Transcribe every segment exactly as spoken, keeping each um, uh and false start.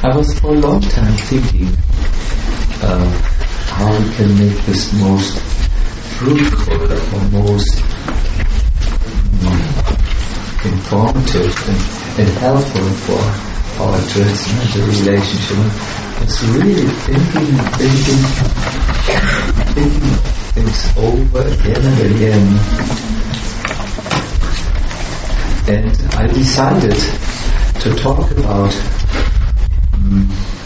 I was for a long time thinking uh, how we can make this most fruitful or most um, informative and, and helpful for our transcendental relationship. It's really thinking, thinking, thinking things over again and again. And I decided to talk about, um,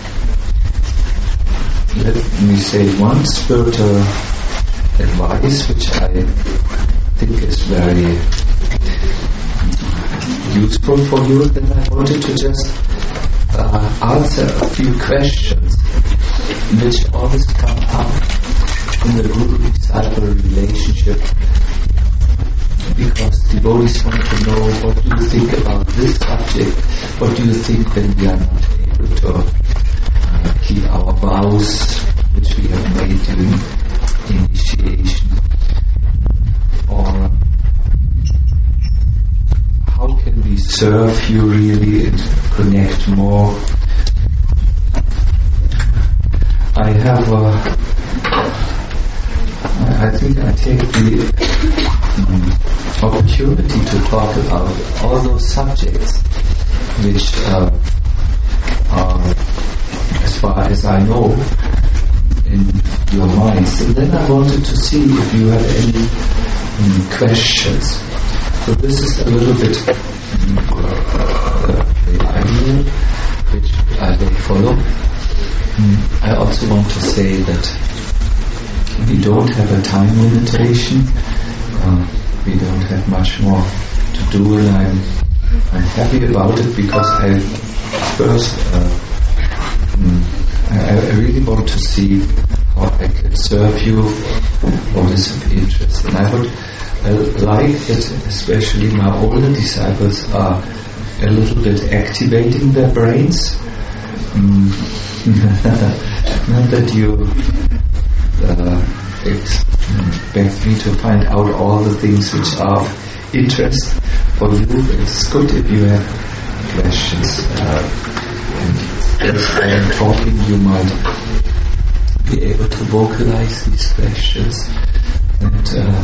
let me say, one spiritual advice which I think is very useful for you. Then I wanted to just uh, answer a few questions which always come up in the guru-disciple relationship, because devotees want to know, what do you think about this subject? What do you think when we are not able to uh, keep our vows which we have made during initiation? Or how can we serve you really and connect more? I have a I think I take the um, opportunity to talk about all those subjects which uh, are, as far as I know, in your minds. And then I wanted to see if you have any um, questions. So this is a little bit um, uh, the idea which I will follow. Um, I also want to say that we don't have a time limitation. Uh, we don't have much more to do, and I'm, I'm happy about it, because I first uh, I, I really want to see how I can serve you, what is of interest. And I would uh, like that especially my older disciples are a little bit activating their brains. Mm. Not that you Uh, expect me to find out all the things which are of interest for you. It's good if you have questions. Uh, and as I am talking, you might be able to vocalize these questions. And uh,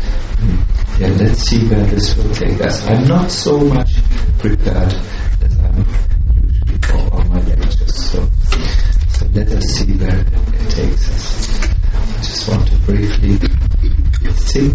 yeah, let's see where this will take us. I'm not so much prepared as I'm usually for all my lectures. So, so let us see where it takes us. I just want to briefly think.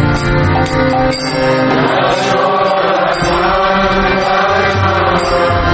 Thank you.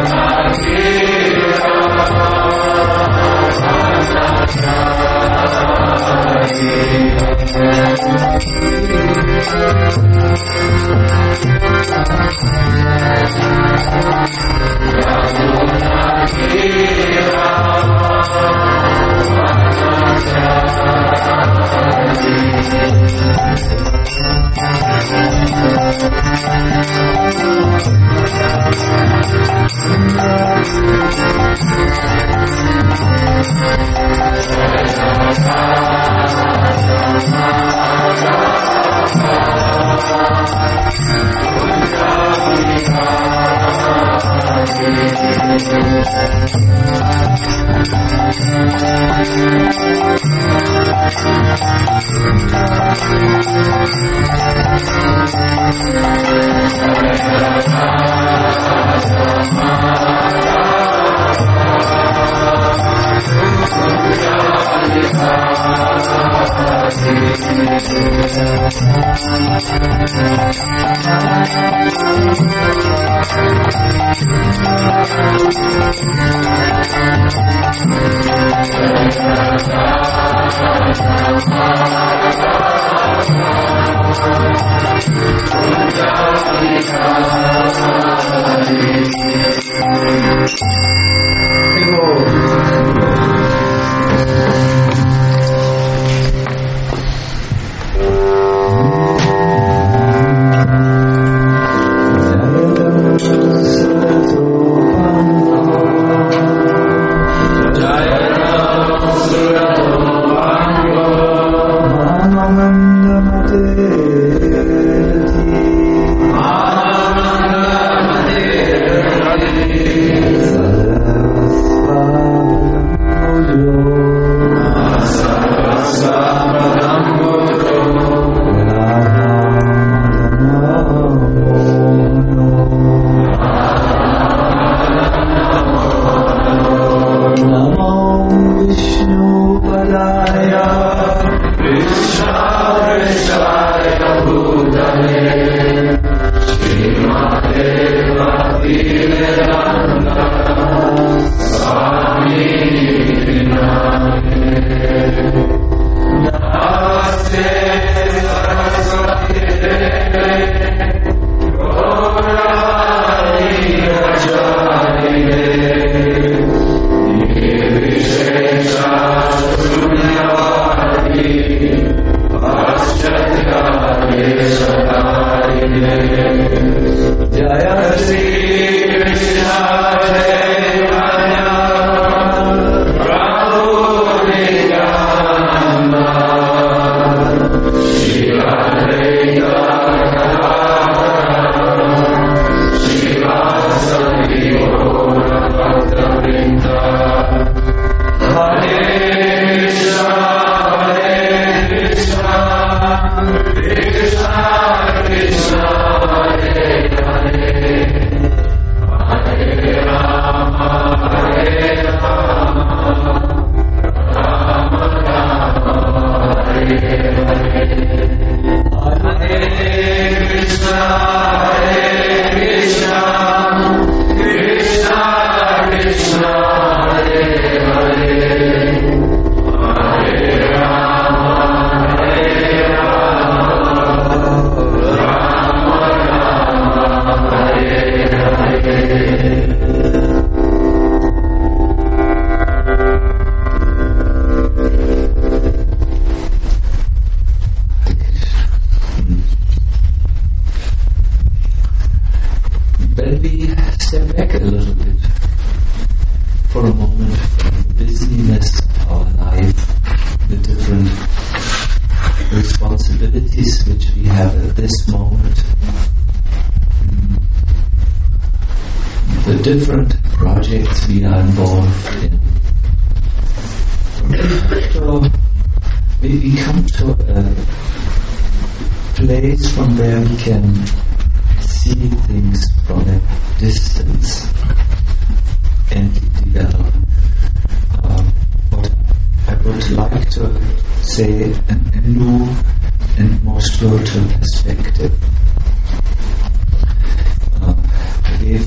Perspective. Uh, we've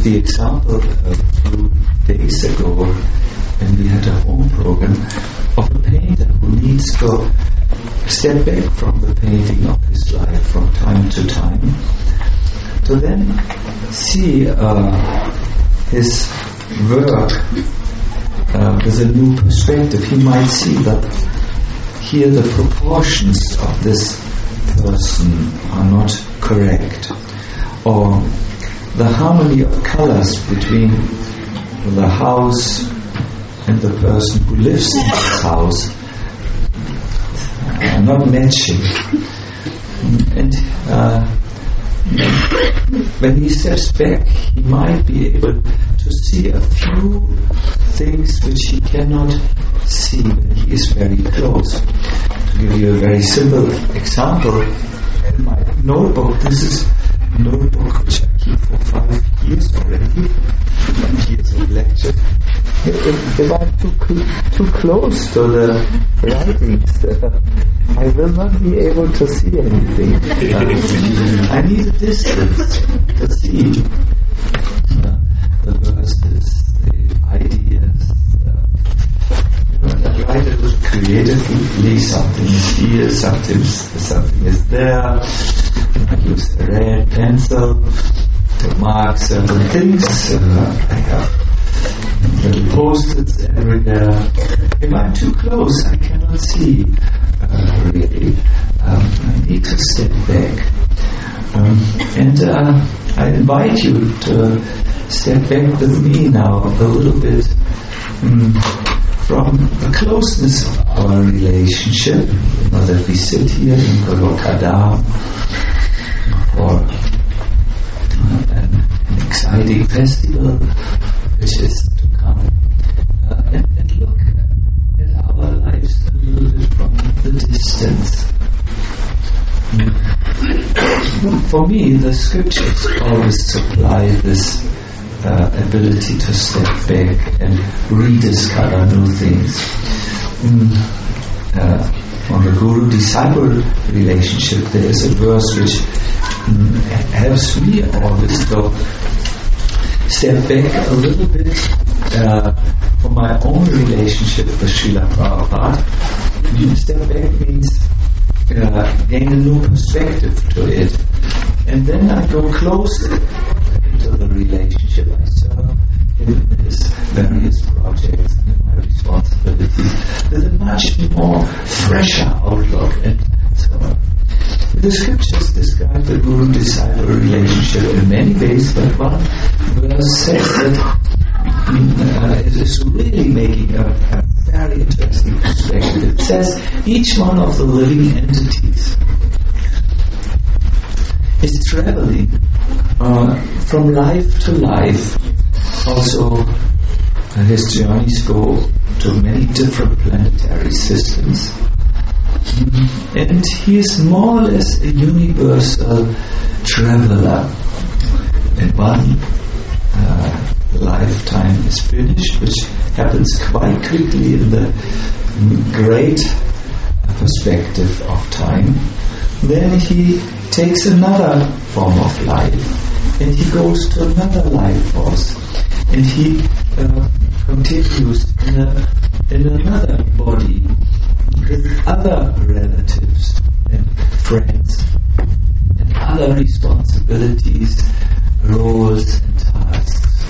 gave the example a few days ago when we had a home program of a painter who needs to step back from the painting of his life from time to time to then see uh, his work uh, with a new perspective. He might see that here the proportions of this person are not correct, or the harmony of colors between the house and the person who lives in this house are not matching. And uh, when he steps back, he might be able to see a few things which he cannot see when he is very close. To give you a very simple example, in my notebook, this is a notebook which I keep for five years already, five years of lecture. If, if I'm too cl- too close to the writings, uh, I will not be able to see anything. Uh, I need a distance to see uh, the verses, the ideas. Uh, the writer was creatively, something is here, something, something is there. I use a red pencil to mark certain things. Uh, I have little post-its everywhere. If I'm too close, I cannot see uh, really. Um, I need to step back. Um, and uh, I invite you to step back with me now a little bit um, from the closeness of our relationship. You know that we sit here in Golokadam for uh, an, an exciting festival which is to come, uh, and, and look at our lives a little bit from the distance. Mm. For me, the scriptures always supply this uh, ability to step back and rediscover new things. Mm. Uh, on the guru-disciple relationship, there is a verse which mm, helps me always to step back a little bit uh, from my own relationship with Srila Prabhupada. Step back means uh, gain a new perspective to it, and then I go closer into the relationship. I serve in his various projects and my responsibilities with a much more fresher outlook and so on. The scriptures describe the guru-disciple relationship in many ways, but one verse says that uh, it is really making a, a very interesting perspective. It says each one of the living entities is traveling uh, from life to life. Also, uh, his journeys go to many different planetary systems. Mm-hmm. And he is more or less a universal traveler. And one uh, lifetime is finished, which happens quite quickly in the great perspective of time. Then he takes another form of life, and he goes to another life force, and he uh, continues in, a, in another body with other relatives and friends and other responsibilities, roles and tasks.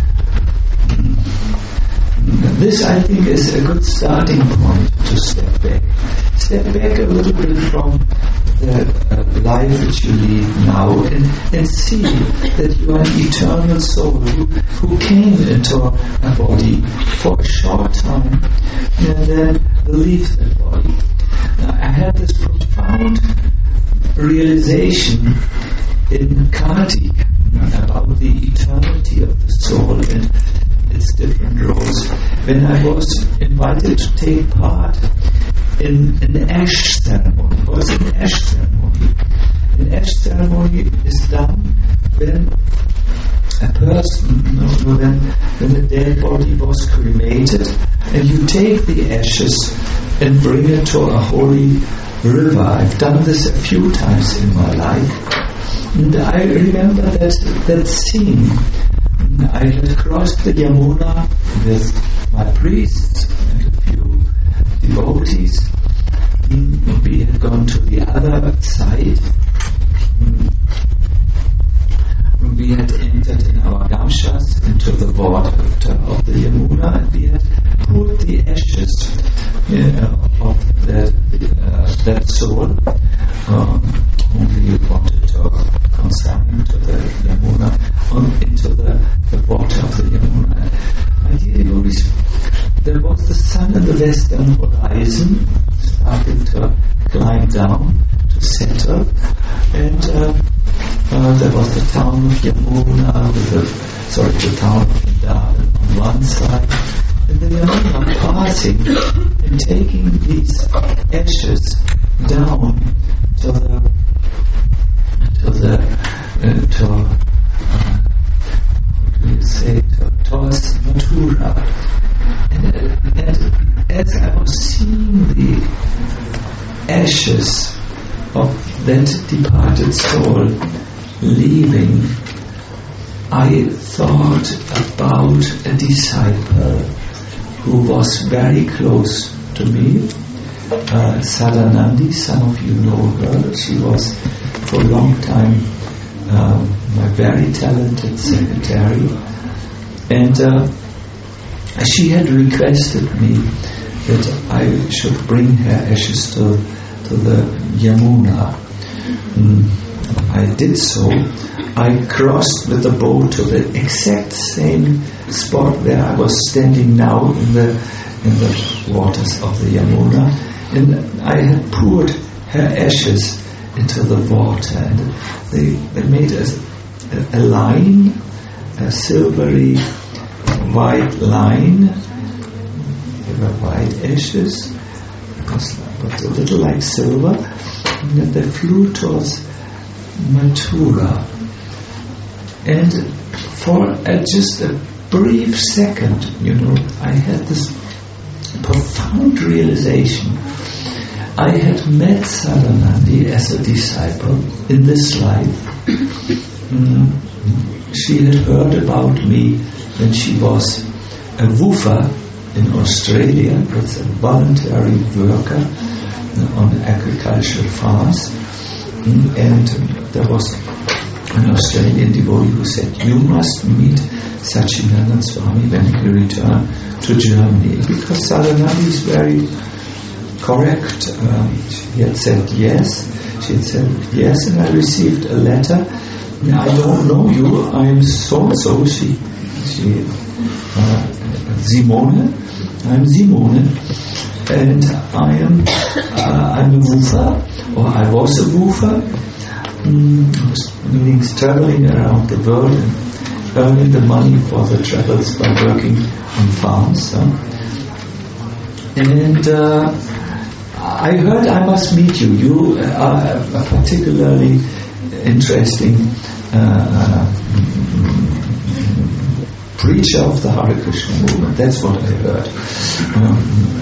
This, I think, is a good starting point to step back. Step back a little bit from the uh, life that you lead now and, and see that you are an eternal soul who, who came into a body for a short time and then leaves that body. Now, I had this profound realization in Kartik about the eternity of the soul and its different roles when I was invited to take part in an ash ceremony. What's an ash ceremony? An ash ceremony is done when a person, you know, when, when a dead body was cremated, and you take the ashes and bring it to a holy river. I've done this a few times in my life, and I remember that that scene I had crossed the Yamuna with my priests and a few devotees. We had gone to the other side. We had entered in our gamshas into the water of the Yamuna, and we had pulled the ashes you know, of that, uh, that soul um, whom we wanted to consign into the Yamuna, on, into the, the water of the Yamuna. My dear devotees, there was the sun in the western horizon, starting to climb down, to settle, and uh, uh, there was the town of Yamuna, with the, sorry, the town of Vrindavan on one side, and the Yamuna passing and taking these ashes down to the to the uh, to uh, what do you say to, towards Mathura, and, and as I was seeing the ashes of that departed soul leaving, I thought about a disciple who was very close to me, uh, Sadanandi. Some of you know her. She was for a long time uh, my very talented secretary, and uh, she had requested me that I should bring her ashes to, to the Yamuna. Mm. I did so. I crossed with the boat to the exact same spot where I was standing now in the in the waters of the Yamuna, and I had poured her ashes into the water, and they they made a, a line, a silvery white line. They were white ashes, but a little like silver, and then they flew towards Mathura. And for uh, just a brief second, you know, I had this profound realization. I had met Sadanandi as a disciple in this life. Mm. She had heard about me when she was a woofer in Australia. That's a voluntary worker on agricultural farms. Mm. And there was an Australian devotee who said, you must meet Satchidananda Swami when you return to Germany, because Sadanandi is very correct. Um, she had said yes. She had said yes, and I received a letter. I don't know you. I am so and so. She, she, uh, Simone. I'm Simone, and I am. Uh, I'm a woofer, or I was a woofer. Mm, meaning traveling around the world and earning the money for the travels by working on farms. Huh? And uh, I heard I must meet you. You are a particularly interesting uh, uh, preacher of the Hare Krishna movement. That's what I heard. Um,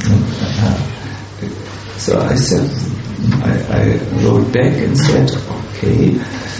uh, so I said, I, I wrote back and said, okay,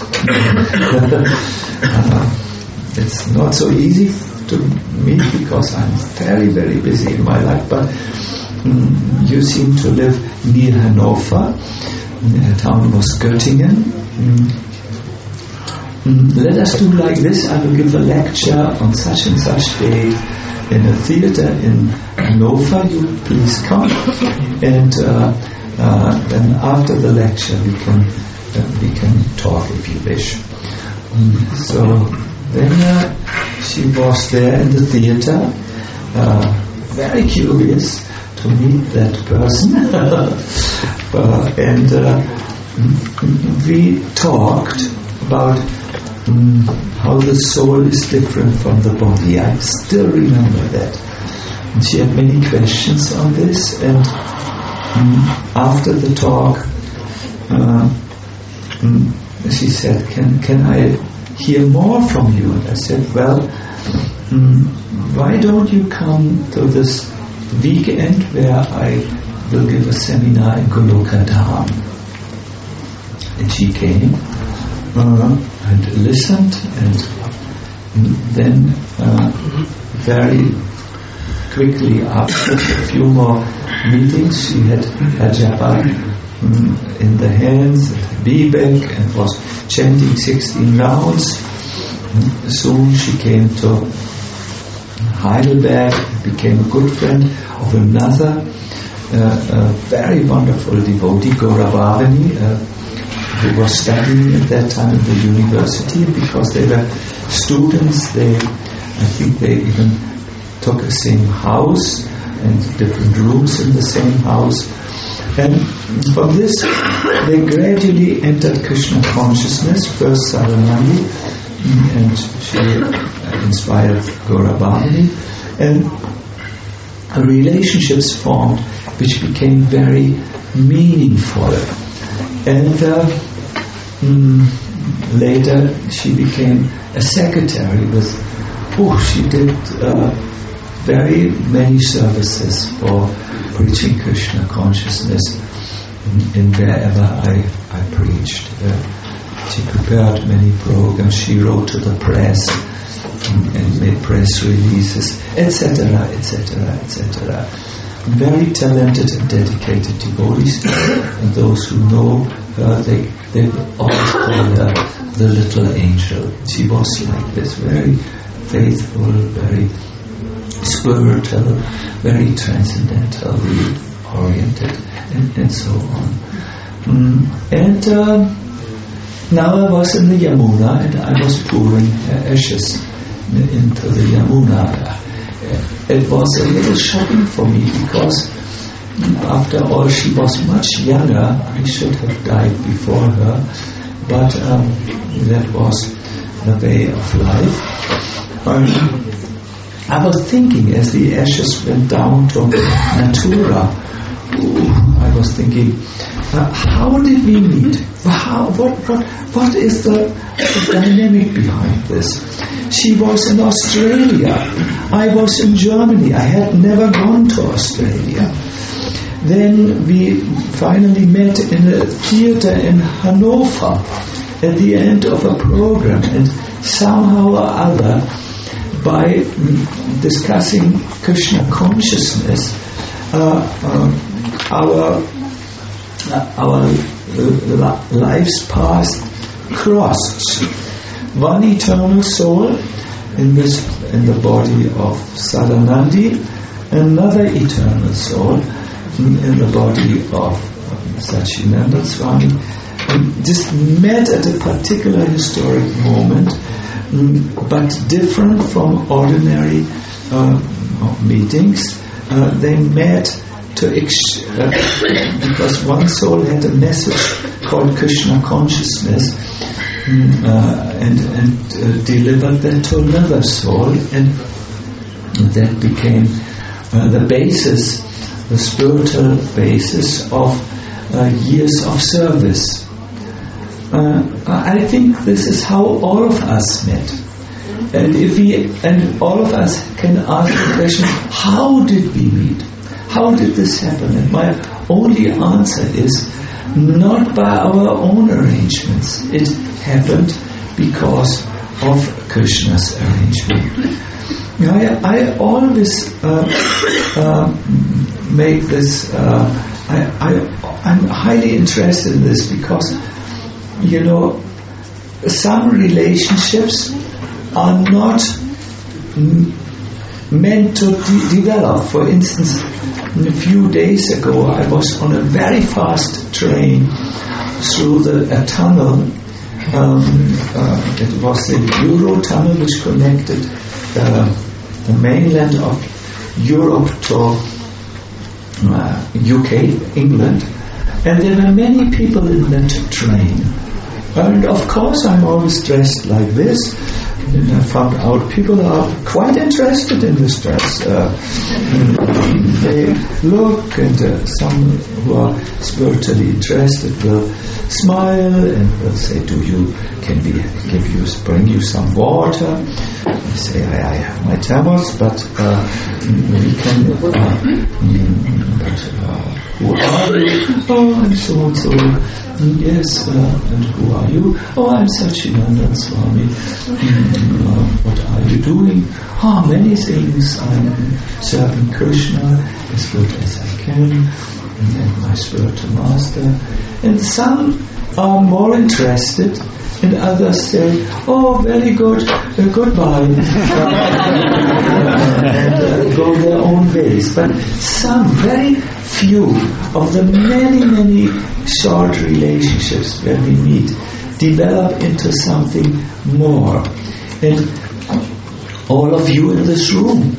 uh, it's not so easy to meet because I'm very, very busy in my life, but um, you seem to live near Hanover. The town was Göttingen. Um, um, let us do like this. I will give a lecture on such and such day in a theater in Hanover. You please come, and uh, uh, then after the lecture we can uh, we can talk if you wish. Um, so then uh, she was there in the theater, uh, very curious to meet that person, uh, and uh, we talked about um, how the soul is different from the body. I still remember that. And she had many questions on this, and um, after the talk, uh, um, she said, "Can can I hear more from you?" And I said, "Well, um, why don't you come to this weekend where I will give a seminar in Goloka Dham?" And she came uh, and listened, and then uh, very quickly after a few more meetings, she had a japa um, in the hands, Bibek, and was chanting sixteen rounds. Soon she came to Heidelberg, became a good friend of another uh, a very wonderful devotee, Gaurabhavani, uh, who was studying at that time at the university. Because they were students, they, I think they even took the same house and different rooms in the same house. And from this, they gradually entered Krishna consciousness. First Saranandi, and she inspired Gaurabhavani, and relationships formed which became very meaningful. And uh, mm, later she became a secretary with, oh, she did uh, very many services for preaching Krishna consciousness in, in wherever I, I preached. Uh, she prepared many programs, she wrote to the press and, and made press releases, et cetera, et cetera, et cetera. Very talented and dedicated devotees, and those who know her, they, they always call her the little angel. She was like this, very faithful, very spiritual, very transcendentally oriented, and, and so on. Mm. And uh, now I was in the Yamuna, and I was pouring uh, ashes into the Yamuna. It was a little shocking for me, because after all she was much younger. I should have died before her, but um, that was the way of life. Um, I was thinking as the ashes went down to Natura, ooh, I was thinking, uh, how did we meet? How, what, what, what is the, the dynamic behind this? She was in Australia. I was in Germany. I had never gone to Australia. Then we finally met in a theater in Hanover at the end of a program, and somehow or other, by mm, discussing Krishna consciousness, uh, uh, our uh, our uh, lives paths crossed. One eternal soul in this in the body of Saranandi, another eternal soul in the body of Satchidananda Swami, and just met at a particular historic moment, but different from ordinary uh, meetings. Uh, they met to ex- uh, because one soul had a message called Krishna consciousness, uh, and, and uh, delivered that to another soul, and that became uh, the basis, the spiritual basis of uh, years of service. Uh, I think this is how all of us met. And if we, and all of us can ask the question, how did we meet? How did this happen? And my only answer is, not by our own arrangements. It happened because of Krishna's arrangement. I, I always uh, uh, make this, uh, I, I, I'm highly interested in this, because, you know, some relationships are not m- meant to de- develop. For instance, a few days ago I was on a very fast train through the, a tunnel. Um, uh, it was the Euro tunnel which connected uh, the mainland of Europe to uh, U K, England, and there were many people in that train. And of course I'm always dressed like this, and I found out people are quite interested in this dress. Uh, they look, and uh, some who are spiritually interested will smile and will say, "Do you can we give you bring you some water?" I say, "I, I have my thermos, but uh, we can." Uh, but uh, who are you? Oh, I'm so and so. Yes, uh, and who are you? Oh, I'm Satchidananda Swami. Uh, what are you doing? Ah, oh, many things. I'm serving Krishna as good as I can, and my spiritual master. And some are more interested, and others say, "Oh, very good, uh, goodbye," and uh, go their own ways. But some, very few of the many, many short relationships where we meet develop into something more. And all of you in this room,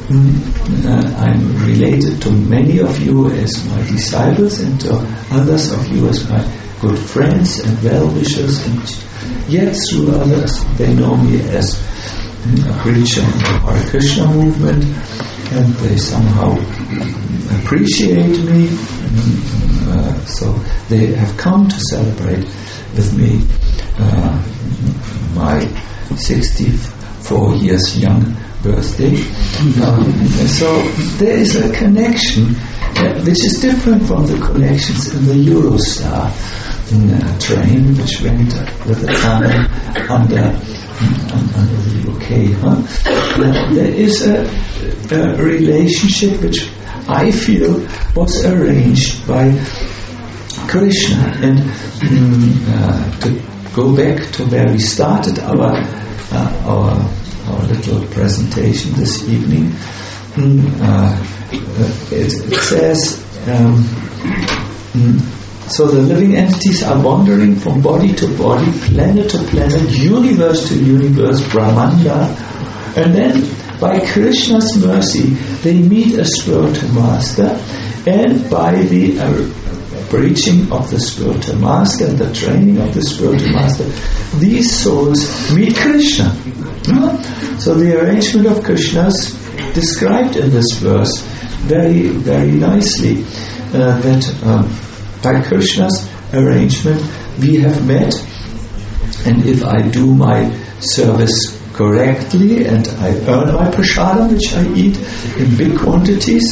uh, I'm related to many of you as my disciples, and to others of you as my good friends and well-wishers, and yet through others they know me as a preacher in the Hare Krishna movement, and they somehow appreciate me, uh, so they have come to celebrate with me uh, my sixty-four years young birthday. Um, so there is a connection uh, which is different from the connections in the Eurostar uh, train, which went with the tunnel under under the U K. Huh? Uh, there is a, a relationship which I feel was arranged by Krishna. And um, uh, to go back to where we started our uh, our our little presentation this evening, um, uh, it, it says, um, um, so the living entities are wandering from body to body, planet to planet, universe to universe, Brahmanda, and then by Krishna's mercy they meet a spiritual master, and by the uh, preaching of the spiritual master and the training of the spiritual master, these souls meet Krishna. Hmm? So the arrangement of Krishna is described in this verse very, very nicely, uh, that um, by Krishna's arrangement we have met, and if I do my service correctly and I earn my prasadam, which I eat in big quantities,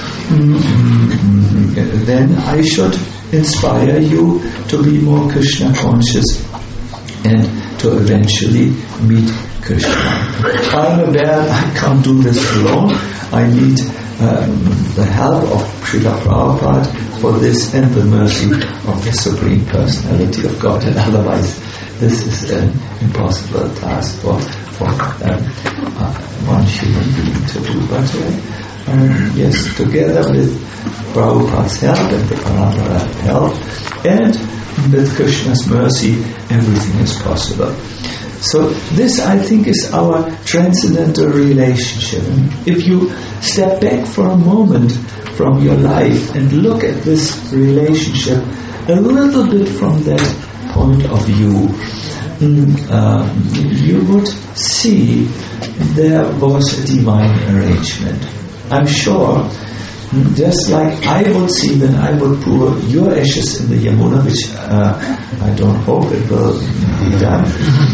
mm-hmm, then I should inspire you to be more Krishna conscious and to eventually meet Krishna. I'm aware I can't do this alone. I need um, the help of Srila Prabhupada for this, and the mercy of the Supreme Personality of God, and otherwise this is an impossible task for, for um, uh, one human being to do. But uh, um, yes, together with Prabhupada's help and the Parampara help and with Krishna's mercy, everything is possible. So this, I think, is our transcendental relationship. If you step back for a moment from your life and look at this relationship a little bit from that point of view, uh, you would see there was a divine arrangement. I'm sure, just like I would see when I would pour your ashes in the Yamuna, which uh, I don't hope it will be done.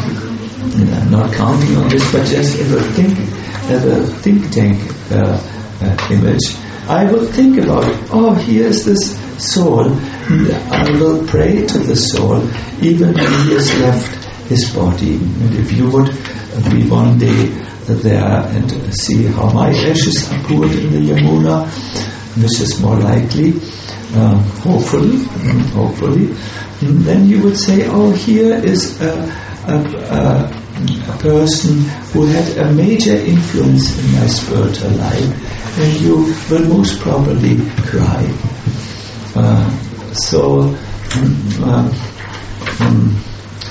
I'm not counting on this, but just as a think, as a think tank uh, uh, image, I will think about, oh, here's this soul. I will pray to the soul, even when he has left his body. And if you would be one day there and see how my ashes are poured in the Yamuna, which is more likely, uh, hopefully, hopefully, then you would say, oh, here is a, a, a, a person who had a major influence in my spiritual life, and you will most probably cry. Uh, so, um, um,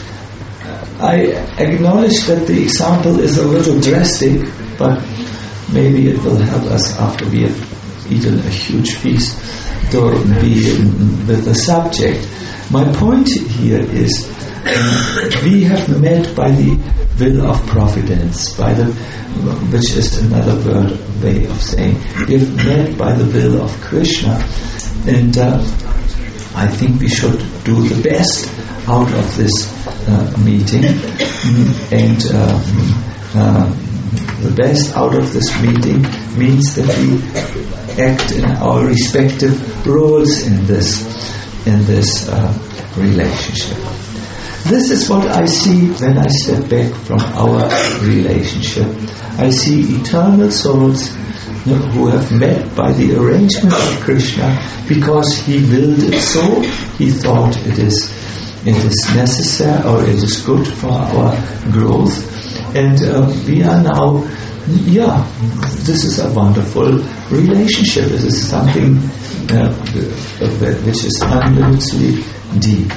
I acknowledge that the example is a little drastic, but maybe it will help us after we have eaten a huge feast to be with the subject. My point here is uh, we have met by the will of providence, by the, which is another word, way of saying, we're led by the will of Krishna, and uh, I think we should do the best out of this uh, meeting, and uh, uh, the best out of this meeting means that we act in our respective roles in this in this uh, relationship. This is what I see when I step back from our relationship. I see eternal souls who have met by the arrangement of Krishna because he willed it so, he thought it is it is necessary or it is good for our growth, and uh, we are now, yeah, this is a wonderful relationship. This is something uh, which is unlimitedly deep.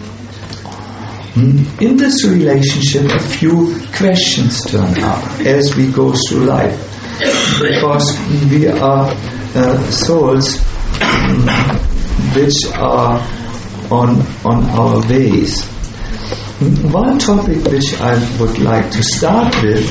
In this relationship, a few questions turn up as we go through life, because we are uh, souls which are on on our ways. One topic which I would like to start with,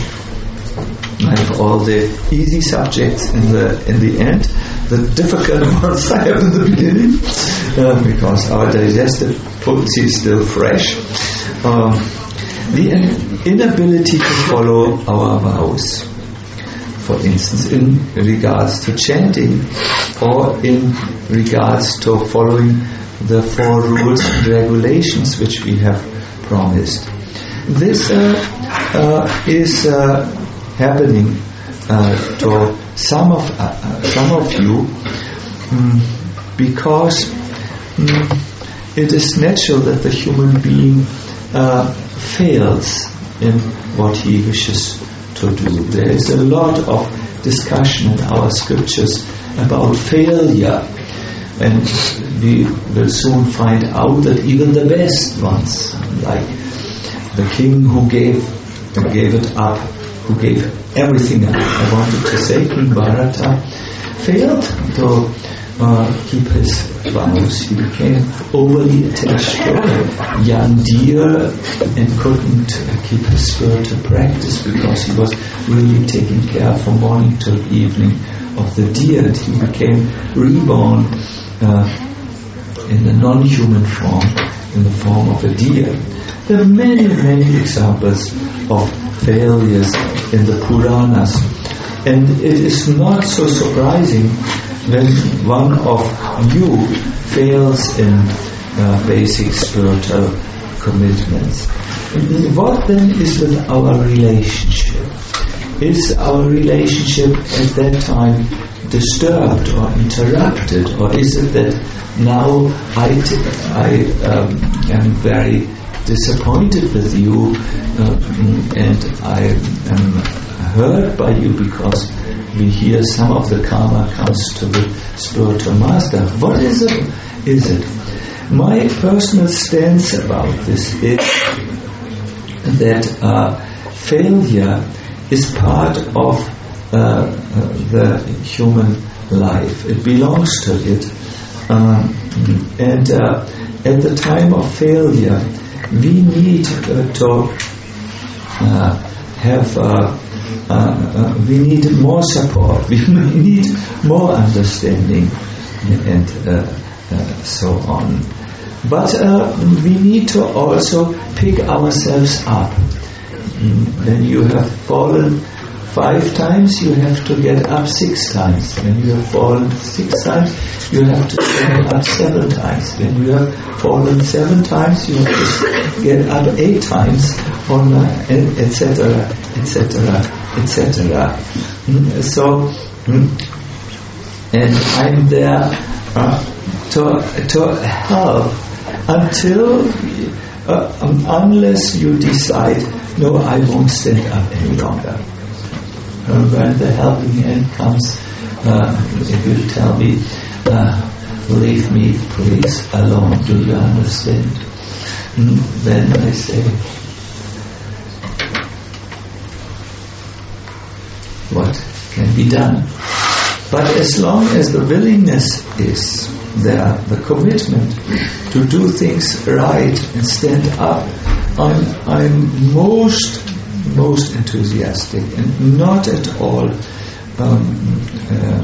I have all the easy subjects in the in the end. The difficult ones I have in the beginning, uh, because our digestive potency is still fresh. Uh, the inability to follow our vows, for instance, in regards to chanting, or in regards to following the four rules and regulations which we have promised. This uh, uh, is uh, happening uh, to some of uh, some of you um, because um, it is natural that the human being uh, fails in what he wishes to do. There is a lot of discussion in our scriptures about failure, and we will soon find out that even the best ones, like the king who gave gave it up, who gave everything up, I wanted to say, King Bharata, failed to uh, keep his vows. He became overly attached to a young deer and couldn't keep his spiritual practice because he was really taking care from morning till evening of the deer, and he became reborn uh, in a non-human form, in the form of a deer. There are many, many examples of failures in the Puranas, and it is not so surprising when one of you fails in uh, basic spiritual commitments. What then is with our relationship? Is our relationship at that time disturbed or interrupted, or is it that now I, t- I um, am very disappointed with you uh, and I am hurt by you because we hear some of the karma comes to the spiritual master? What is it? Is it? My personal stance about this is that uh, failure is part of uh, the human life. It belongs to it. Um, and uh, at the time of failure, we need uh, to uh, have, uh, uh, uh, we need more support, we need more understanding, and uh, uh, so on. But uh, we need to also pick ourselves up. When you have fallen five times, you have to get up six times. When you have fallen six times, you have to get up seven times. When you have fallen seven times, you have to get up eight times, et cetera, et cetera, et cetera. So, and I'm there uh, to to help until, uh, um, unless you decide, no, I won't stand up any longer. Uh, when the helping hand comes, uh, if you tell me, uh, leave me please alone, do you understand? Mm, then I say, what can be done? But as long as the willingness is there, the commitment to do things right and stand up, I'm, I'm most most enthusiastic and not at all um, uh,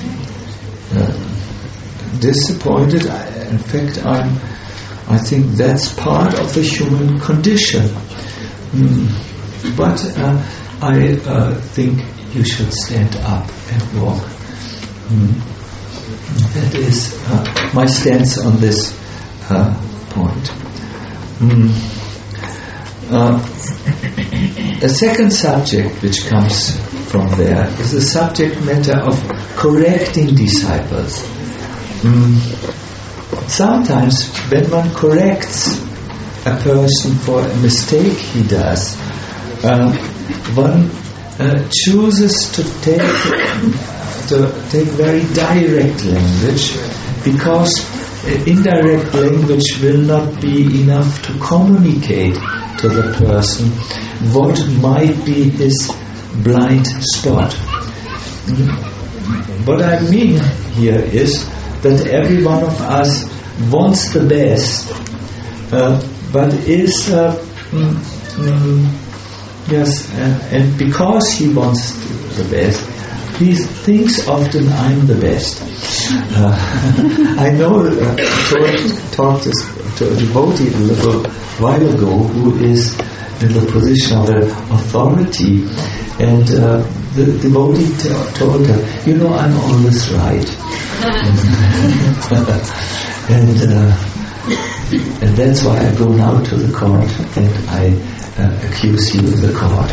uh, disappointed. I, in fact, I'm, I think that's part of the human condition. Mm. But uh, I uh, think you should stand up and walk. Mm. That is uh, my stance on this uh, point. Mm. Uh, a second subject which comes from there is the subject matter of correcting disciples. Mm. Sometimes when one corrects a person for a mistake he does, uh, one uh, chooses to take to take very direct language, because uh, indirect language will not be enough to communicate to the person what might be his blind spot. What I mean here is that every one of us wants the best, uh, but is uh, mm, mm, yes, uh, and because he wants the best, he thinks often I'm the best. Uh, I know uh, I talked to a devotee a little while ago who is in the position of an authority, and uh, the devotee t- told her, you know, I'm always right. and uh, and that's why I go now to the court and I uh, accuse you of the court.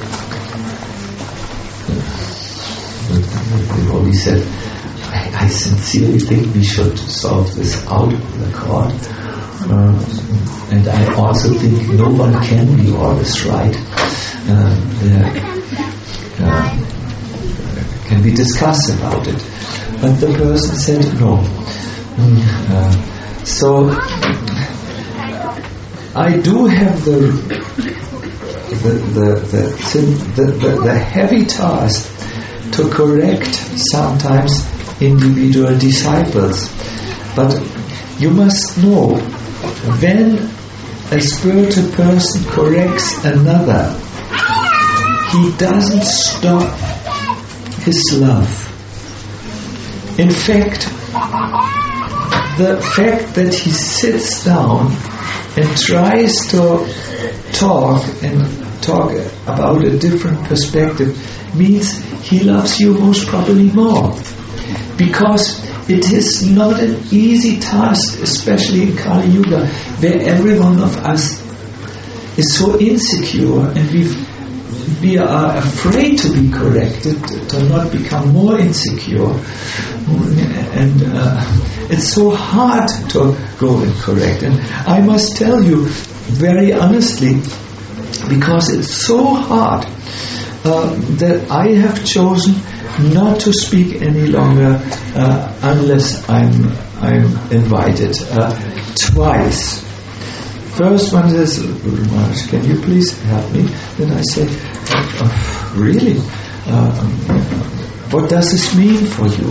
The devotee said, I, I sincerely think we should solve this out of the court. Uh, and I also think no one can be always right. Uh, there uh, can be discussed about it. But the person said no. Uh, so I do have the the the the, the, the, the heavy task to correct sometimes individual disciples. But you must know, when a spiritual person corrects another, he doesn't stop his love. In fact, the fact that he sits down and tries to talk and talk about a different perspective means he loves you most probably more. Because it is not an easy task, especially in Kali Yuga, where every one of us is so insecure and we we are afraid to be corrected, to not become more insecure, and uh, it's so hard to go and correct. And I must tell you very honestly, because it's so hard, uh, that I have chosen not to speak any longer uh, unless I'm I'm invited. Uh, twice. First one says, Guru Maharaj, can you please help me? Then I say, oh, oh, really? Uh, what does this mean for you?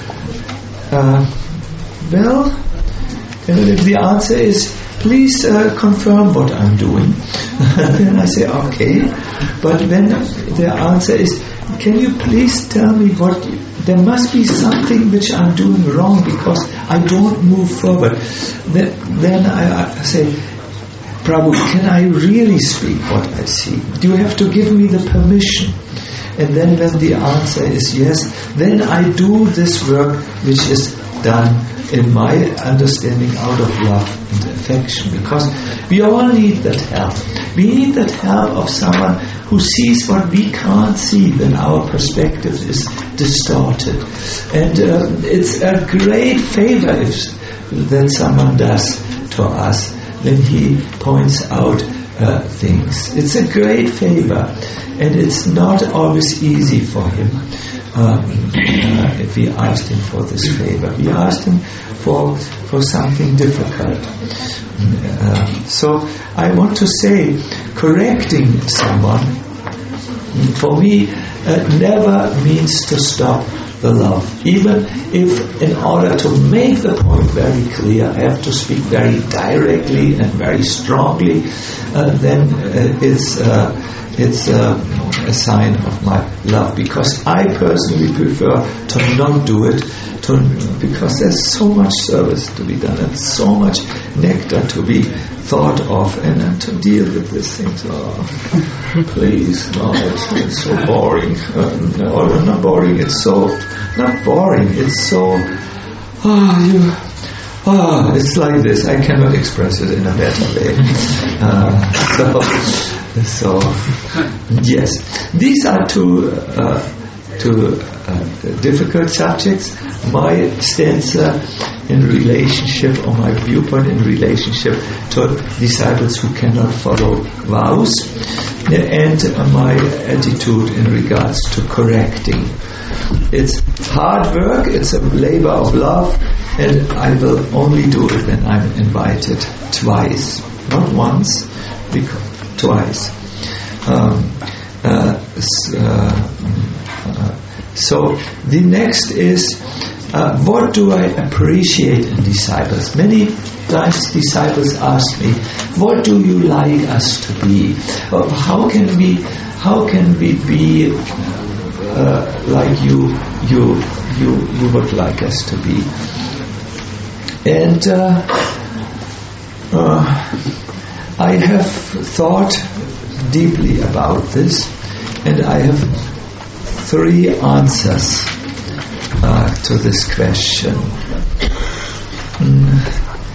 Uh, well, if the answer is, please uh, confirm what I'm doing, then I say, okay. But when the answer is, can you please tell me what, you, there must be something which I'm doing wrong because I don't move forward. Then, then I, I say, Prabhu, can I really speak what I see? Do you have to give me the permission? And then when the answer is yes, then I do this work which is done in my understanding out of love and affection. Because we all need that help. We need that help of someone who sees what we can't see when our perspective is distorted. And uh, it's a great favor if that someone does to us when he points out uh, things. It's a great favor, and it's not always easy for him uh, uh, if we asked him for this favor. We asked him for for something difficult. Uh, so I want to say, correcting someone, for me, uh, never means to stop the love. Even if in order to make the point very clear, I have to speak very directly and very strongly, uh, then uh, it's uh, it's uh, a sign of my love, because I personally prefer to not do it, to, because there's so much service to be done and so much nectar to be thought of, and, and to deal with these things. Oh, please, no, it's, it's so boring. Uh, no, not boring. It's so not boring. It's so oh, you. Oh, it's like this. I cannot express it in a better way. Uh, so, so, yes, these are two uh, two uh, difficult subjects. My stanza in relationship, or my viewpoint in relationship to disciples who cannot follow vows, and my attitude in regards to correcting. It's hard work. It's a labor of love. And I will only do it when I'm invited twice, not once, because twice. Um, uh, uh, uh, so the next is, uh, what do I appreciate in disciples? Many times disciples ask me, what do you like us to be? Or how can we, how can we be uh, like you, you, you, you would like us to be? And uh, uh, I have thought deeply about this, and I have three answers uh, to this question. Mm.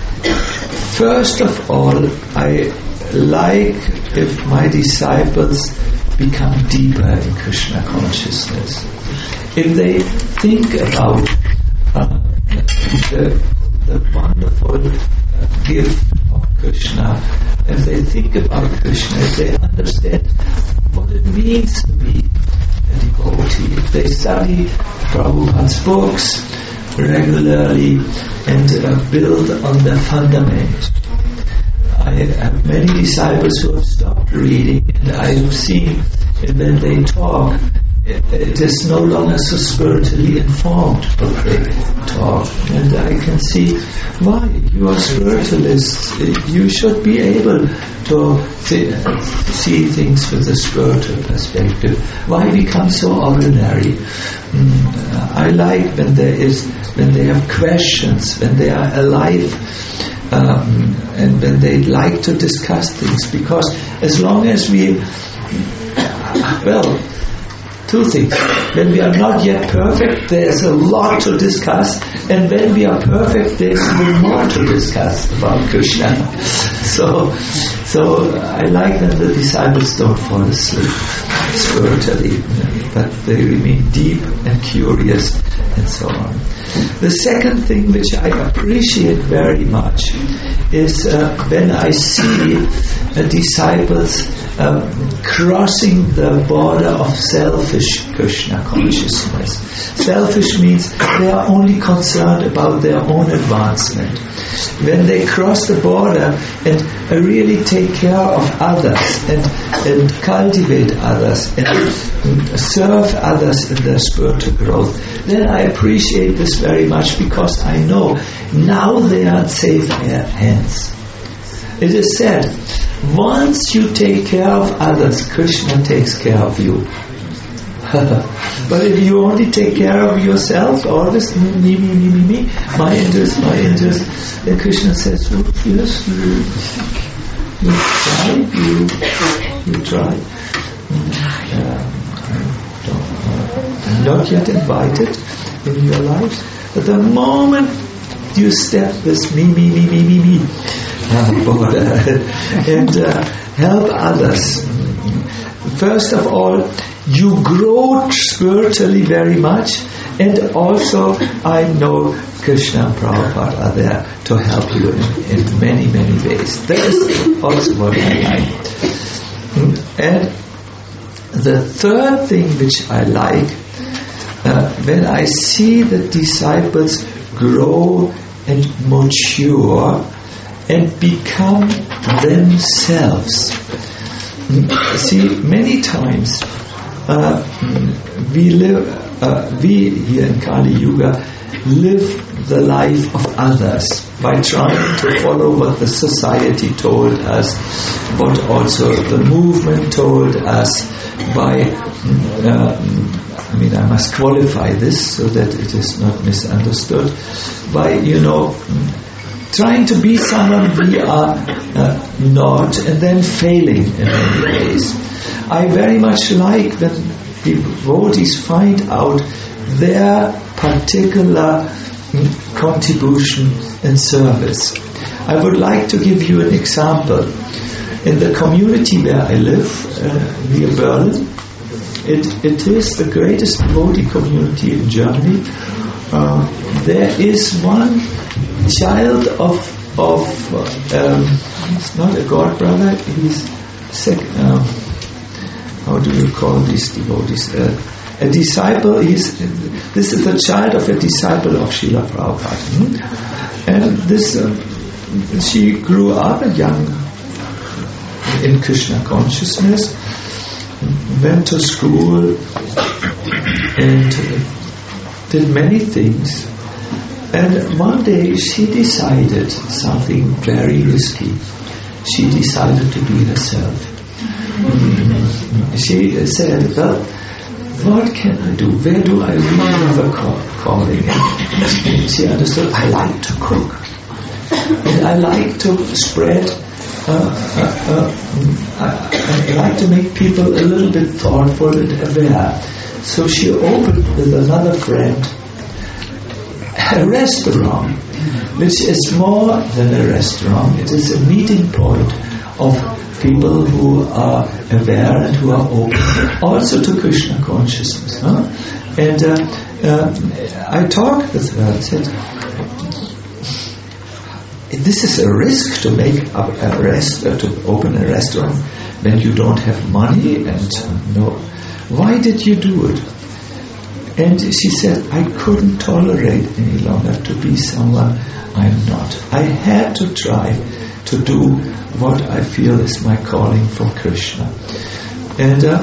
First of all, I like if my disciples become deeper in Krishna consciousness. If they think about uh, the the wonderful uh, gift of Krishna, if they think about Krishna, if they understand what it means to be a devotee, if they study Prabhupada's books regularly and uh, build on the fundament. I have many disciples who have stopped reading, and I have seen when they talk, it is no longer so spiritually informed what they talk, and I can see why. You are spiritualists. You should be able to th- see things with a spiritual perspective. Why become so ordinary? Mm, I like when there is, when they have questions, when they are alive, um, and when they like to discuss things. Because as long as we, well. Two things. When we are not yet perfect, there's a lot to discuss, and when we are perfect, there's even more to discuss about Krishna. So, so I like that the disciples don't fall asleep spiritually, but they remain deep and curious, and so on. The second thing which I appreciate very much is uh, when I see uh, disciples uh, crossing the border of selfish Krishna consciousness. Selfish means they are only concerned about their own advancement. When they cross the border and uh, really take care of others and, and cultivate others and uh, serve others in their spiritual growth, then I appreciate this very much, because I know now they are in safe hands. It is said, once you take care of others, Krishna takes care of you. But if you only take care of yourself, all this me, me, me, me, me, me, my interest, my interest, then Krishna says, oh, yes, you, you try, you, you try. Uh, I'm not yet invited in your lives, but the moment you step this me, me, me, me, me, me border and uh, help others, first of all, you grow spiritually very much, and also I know Krishna and Prabhupada are there to help you in, in many, many ways. That is also what I like. And the third thing which I like, uh, when I see the disciples grow and mature and become themselves. See, many times uh, we live uh, we here in Kali Yuga live the life of others by trying to follow what the society told us, what also the movement told us, by, uh, I mean, I must qualify this so that it is not misunderstood, by, you know, trying to be someone we are uh, not, and then failing in many ways. I very much like that devotees find out their particular contribution and service. I would like to give you an example. In the community where I live, uh, near Berlin, it, it is the greatest devotee community in Germany. Uh, there is one child of, of um, he's not a god brother, he's sec, um, how do you call these devotees? Uh, a disciple, he's, this is the child of a disciple of Srila Prabhupada. Hmm? And this, uh, she grew up a young in Krishna consciousness, went to school and did many things, and one day she decided something very risky. She decided to be herself. She said, well, what can I do? Where do I really have a call, calling? And she understood, I like to cook, and I like to spread Uh, uh, uh, I, I like to make people a little bit thoughtful and aware. So she opened with another friend a restaurant, which is more than a restaurant. It is a meeting point of people who are aware and who are open also to Krishna consciousness. Huh? And uh, uh, I talked with her and said, this is a risk to make a, a rest, uh, to open a restaurant when you don't have money and uh, no. Why did you do it? And she said, I couldn't tolerate any longer to be someone I'm not. I had to try to do what I feel is my calling from Krishna. And uh,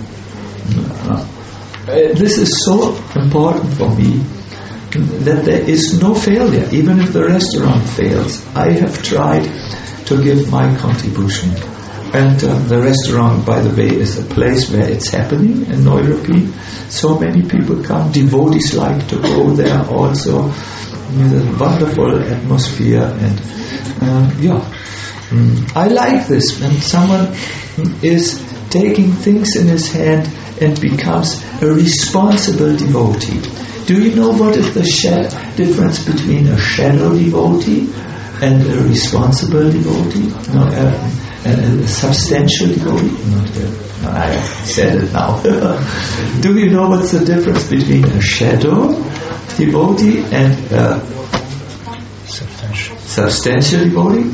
uh, this is so important for me, that there is no failure, even if the restaurant fails. I have tried to give my contribution. And uh, the restaurant, by the way, is a place where it's happening in Neuruppin. So many people come, devotees like to go there also. With a wonderful atmosphere. And uh, yeah, mm. I like this when someone is taking things in his hand and becomes a responsible devotee. Do you know what is the sh- difference between a shadow devotee and a responsible devotee? No, a, a, a substantial devotee? Not a, no, I said it now. Do you know what's the difference between a shadow devotee and a substantial, substantial devotee?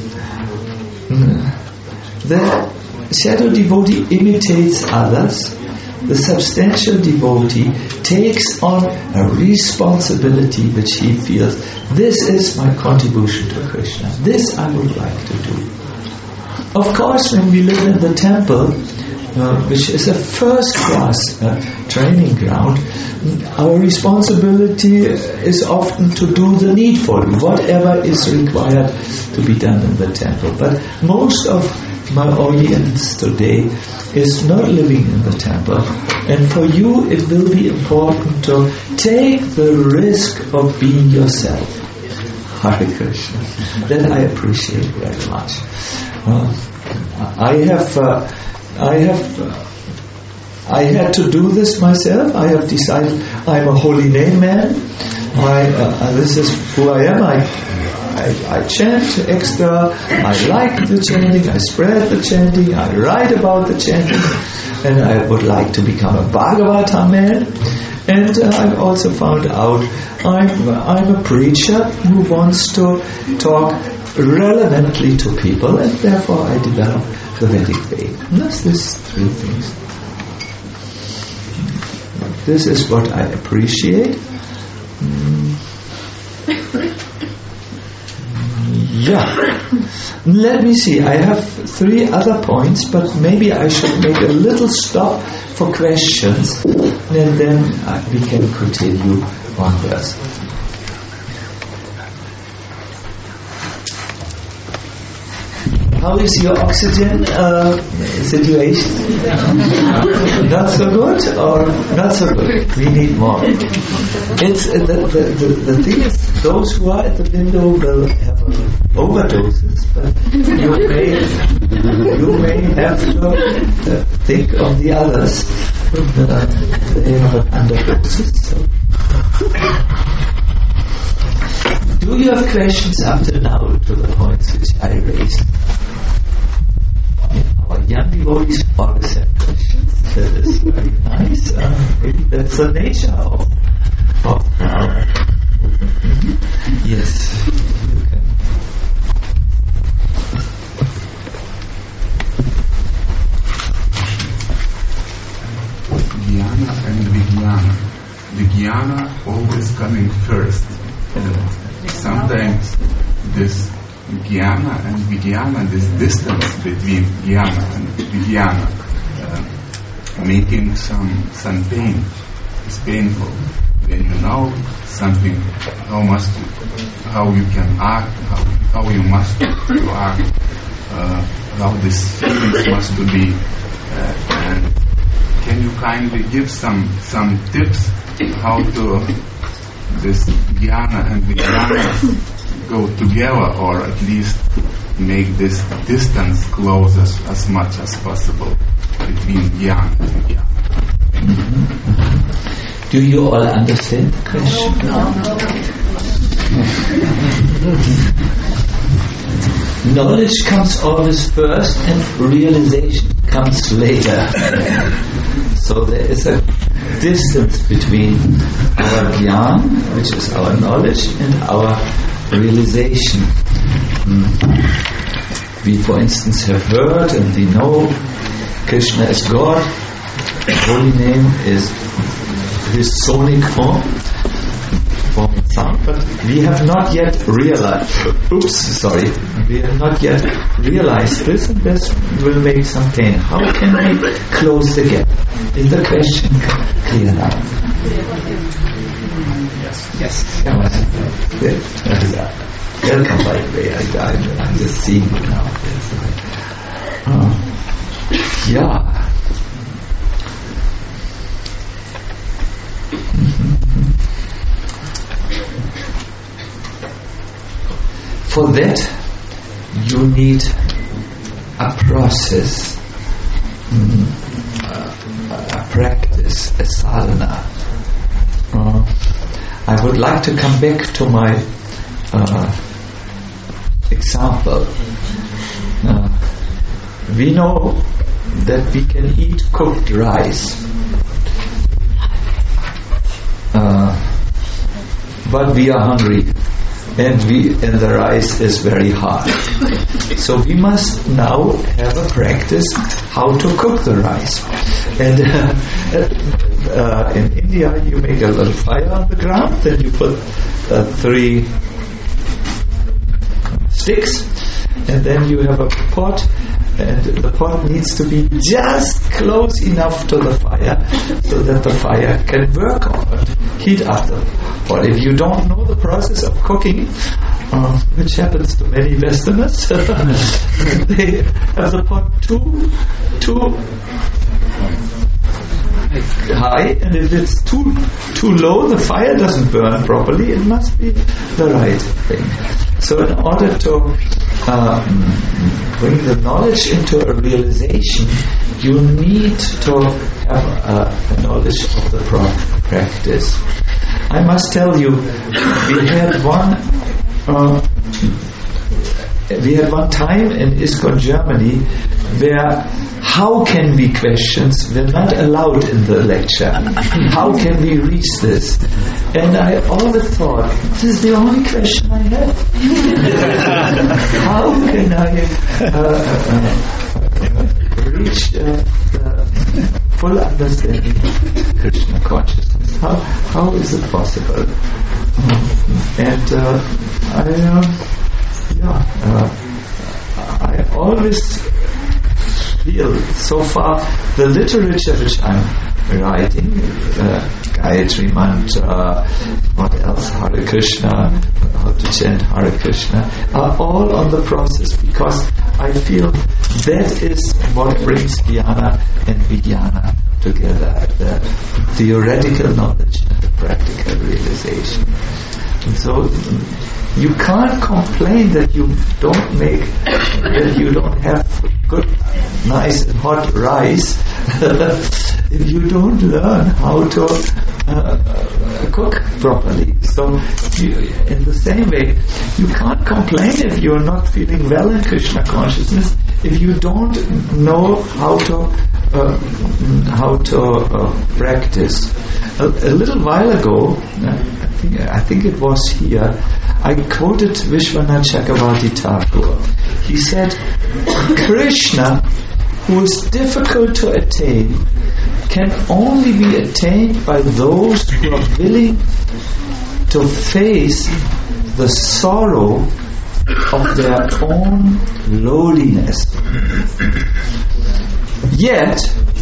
Mm. The shadow devotee imitates others. The substantial devotee takes on a responsibility which he feels, this is my contribution to Krishna. This I would like to do. Of course, when we live in the temple, uh, which is a first-class uh, training ground, our responsibility is often to do the needful, whatever is required to be done in the temple. But most of my audience today is not living in the temple, and for you it will be important to take the risk of being yourself. Hare Krishna. That I appreciate very much. Uh, I have, uh, I have, uh, I had to do this myself. I have decided I'm a holy name man. I, uh, this is who I am. I. I, I chant extra, I like the chanting, I spread the chanting, I write about the chanting, and I would like to become a Bhagavata man. And uh, I've also found out I'm, I'm a preacher who wants to talk relevantly to people, and therefore I develop the Vedic way. And that's these three things. This is what I appreciate. Mm. Yeah. Yeah. Let me see. I have three other points, but maybe I should make a little stop for questions, and then uh, we can continue onwards. How is your oxygen uh, situation? Not so good, or not so good? We need more. It's uh, the, the, the the thing is, those who are at the window will have uh, overdoses, but you may you may have to uh, think of the others. Uh, they have underdoses. So. Do you have questions up to now to the points which I raised? Our young devotees always have questions. That is very nice. Uh, maybe that's the nature of, of our movement. Yes, you can. Jnana and Vijnana. Vijnana always coming first. Uh, sometimes this Jnana and Vijnana, this distance between Jnana and Vijnana, uh, making some some pain. It's painful when you know something, how must you, how you can act, how how you must to act, uh, how this feeling must to be, uh, and can you kindly give some some tips how to this Jnana and Vijnana go together, or at least make this distance close as, as much as possible between Jnana and Vijnana. Mm-hmm. Do you all understand the question? No. Knowledge comes always first and realization comes later. So there is a distance between our jnana, which is our knowledge, and our realization. Mm. We, for instance, have heard and we know Krishna is God. The holy name is his sonic form, form and sound, but we have not yet realized. Oops, sorry. We have not yet realized this, and this will make some pain. How can we close the gap? Is the question clear now? Yes. Yes. Welcome, by the way. I, I'm just seeing you now. Oh. Yeah. For that, you need a process, mm, a, a practice, a sadhana. Uh, I would like to come back to my uh, example. Uh, we know that we can eat cooked rice, uh, but we are hungry, and we and the rice is very hard. So we must now have a practice how to cook the rice. And uh, uh, in India, you make a little fire on the ground, then you put uh, three sticks, and then you have a pot, and the pot needs to be just close enough to the fire so that the fire can work on it, heat up the pot. If you don't know the process of cooking, uh, which happens to many Westerners, they have the pot too, too high, and if it's too too low, the fire doesn't burn properly. It must be the right thing. So in order to um, bring the knowledge into a realization, you need to have a, a knowledge of the pro- practice. I must tell you, we had one uh, we had one time in ISKCON Germany where how can we questions were not allowed in the lecture. How can we reach this? And I always thought, this is the only question I have. How can I uh, uh, reach uh, the full understanding of Krishna consciousness? How how is it possible? Um, and uh, I uh, yeah, uh, I always feel so far the literature which I'm writing, uh, Gayatri Mantra, what else, Hare Krishna, how to chant Hare Krishna, are all on the process, because I feel that is what brings Jnana and Vijnana together, the theoretical knowledge and the practical realization. And so you can't complain that you don't make, that you don't have good, nice and hot rice if you don't learn how to uh, cook properly. So you, in the same way, you can't complain if you're not feeling well in Krishna consciousness if you don't know how to uh, how to uh, practice. A, a little while ago, I think, I think it was here, I quoted Vishwanath Chakravarti Thakur. He said, Krishna, who is difficult to attain, can only be attained by those who are willing to face the sorrow of their own lowliness. Yet,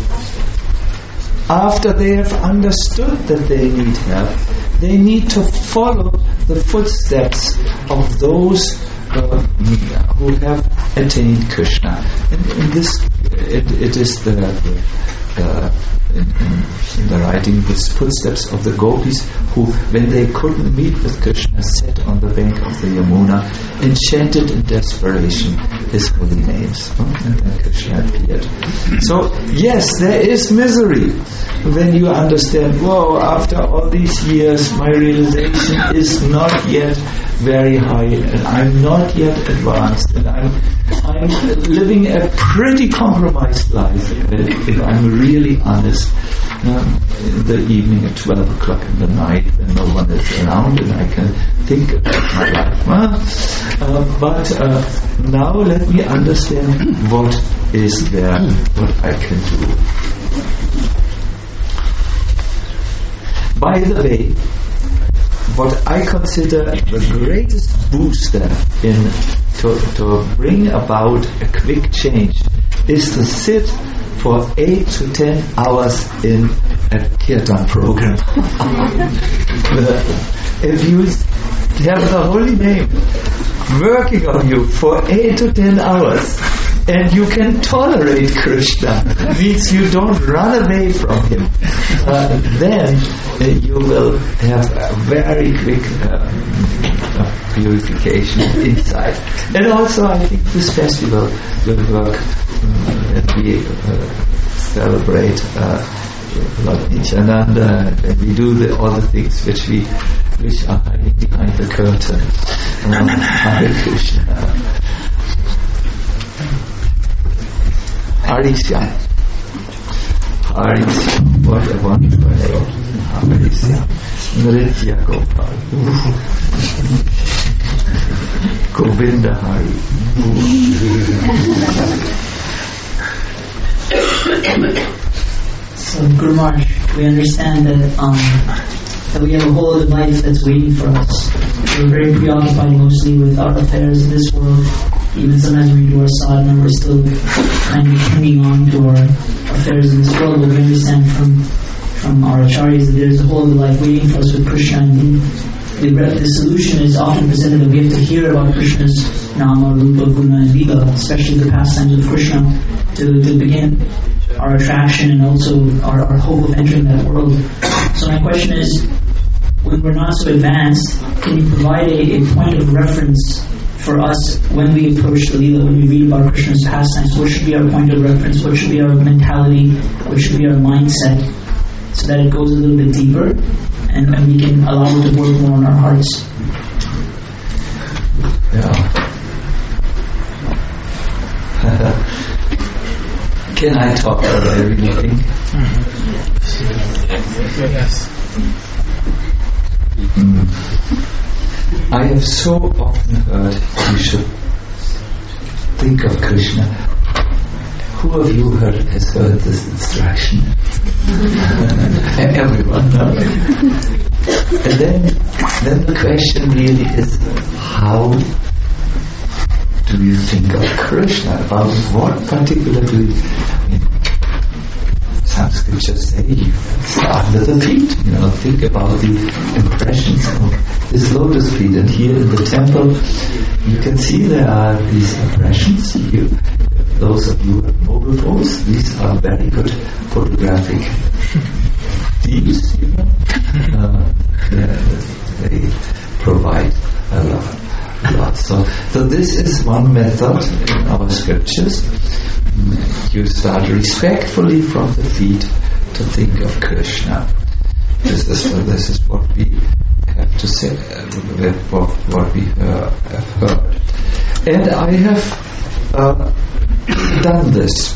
after they have understood that they need help, they need to follow the footsteps of those uh, who have attained Krishna. And in this, it, it is the, the uh, in, in, in the writing, the footsteps of the gopis who, when they couldn't meet with Krishna, sat on the bank of the Yamuna and chanted in desperation his holy names. And then Krishna appeared. So, yes, there is misery when you understand, whoa, after all these years, my realization is not yet very high, and I'm not yet advanced, and I'm I'm living a pretty compromised life, if I'm really honest. Um, in the evening at twelve o'clock in the night when no one is around and I can think about my life. Well, uh, but uh, now let me understand what is there, what I can do. By the way, what I consider the greatest booster in to, to bring about a quick change is to sit for eight to ten hours in a kirtan program. If you have the holy name working on you for eight to ten hours, and you can tolerate Krishna, means you don't run away from him, uh, then uh, you will have a very quick uh, uh, purification inside. And also I think this festival will work um, and we uh, celebrate uh, Lord Nityananda, and we do the, all the things which we which are hiding behind the curtain. Um, Hare Krishna. Harisya. Harisya. What a wonderful name. Harisya. Nritya Gopal. Govinda Hari. So, Guru Maharaj, we understand that um, that we have a whole other life that's waiting for us. We're very preoccupied mostly with our affairs in this world. Even sometimes when we do our sadhana, we're still kind of hanging on to our affairs in this world. But we understand from from our acharyas that there's a whole other life waiting for us with Krishna. And the, the solution is often presented that we have to hear about Krishna's nama, rupa, guna, and lila, especially the pastimes of Krishna, to, to begin our attraction and also our, our hope of entering that world. So my question is, when we're not so advanced, can you provide a, a point of reference for us when we approach the Leela, when we read about Krishna's pastimes? What should be our point of reference? What should be our mentality? What should be our mindset? So that it goes a little bit deeper and, and we can allow it to work more on our hearts. Yeah. Can I talk about everything? Yes. Mm. I have so often heard you should think of Krishna. Who of you heard, has heard this instruction? Everyone. No? And then, then the question really is, how do you think of Krishna? About what particular do you, I mean, some scriptures say you start with the feet, you know, think about the impressions of this lotus feet. And here in the temple, you can see there are these impressions. You, those of you with mobile phones, these are very good photographic thieves, you know. Uh, they provide a lot. A lot. So, so this is one method in our scriptures. You start respectfully from the feet to think of Krishna. This is this is what we have to say, uh, what, what we uh, have heard. And I have uh, done this.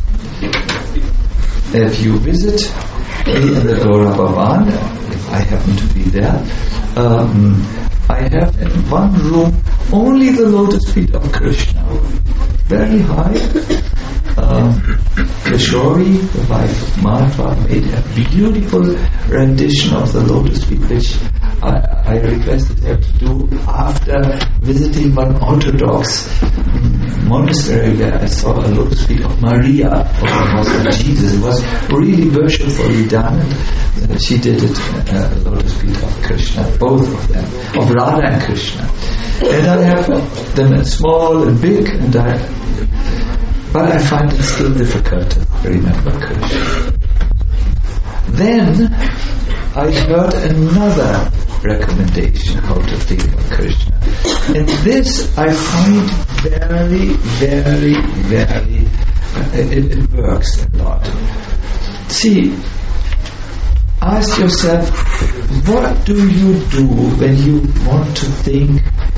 If you visit me in the Gaura Bhavan, if I happen to be there, um, I have in one room only the lotus feet of Krishna, very high. Um, Kishori, the wife of Madhva, made a beautiful rendition of the lotus feet, which I, I requested her to do after visiting one Orthodox monastery where I saw a lotus feet of Maria, or it was of Jesus. It was really worshipfully done, and uh, she did it, uh, lotus feet of Krishna, both of them, of Radha and Krishna. And I have them in small and big, and I but I find it still difficult to remember Krishna. Then I heard another recommendation how to think of Krishna. And this I find very, very, very, uh, it, it works a lot. See, ask yourself, what do you do when you want to think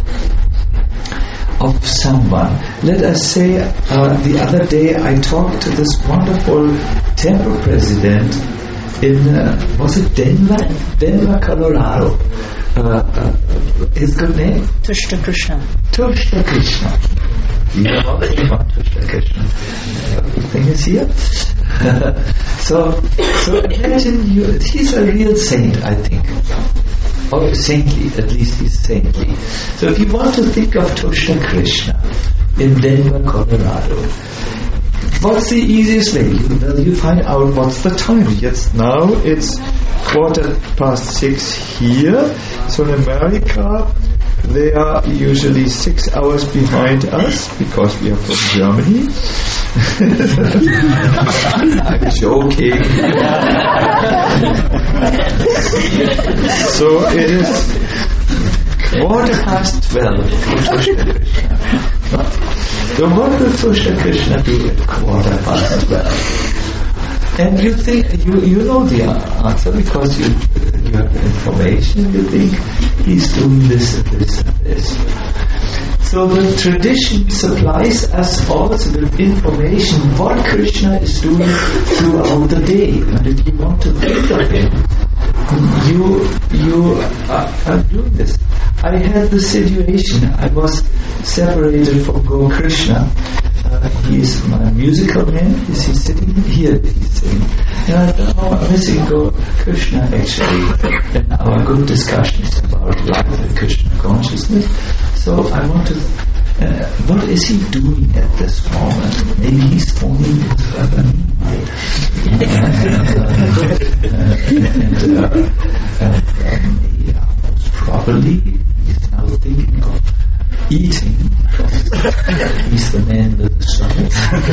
of someone? Let us say uh, the other day I talked to this wonderful temple president in, uh, was it Denver? Denver, Colorado. Uh, uh, his good name? Tushta Krishna. Tushta Krishna. You know about Tushta Krishna. Everything is here. so, so imagine you, he's a real saint, I think. Or saintly, at least he's saintly. So if you want to think of Tushta Krishna in Denver, Colorado, what's the easiest way? You, well, you find out what's the time. Yes, now it's quarter past six here. So in America, they are usually six hours behind us because we are from Germany. I'm joking. So it is quarter past twelve for Tushta Krishna. So what will Tushta Krishna do at quarter past twelve? And you think, you, you know the answer because you, you have information, you think he's doing this and this and this. So the tradition supplies us also with information what Krishna is doing throughout the day. And if you want to think of him, you you are, are doing this. I had the situation, I was separated from Go Krishna. Uh, he's my musical man. Is he sitting here? He's sitting. And I thought, oh, I'm missing Go Krishna actually. And our good discussions about life and Krishna consciousness. So I want to, uh, what is he doing at this moment? Maybe he's phoning his brother. and uh, and um, yeah, most probably he's now thinking of eating. He's the man with the stomach.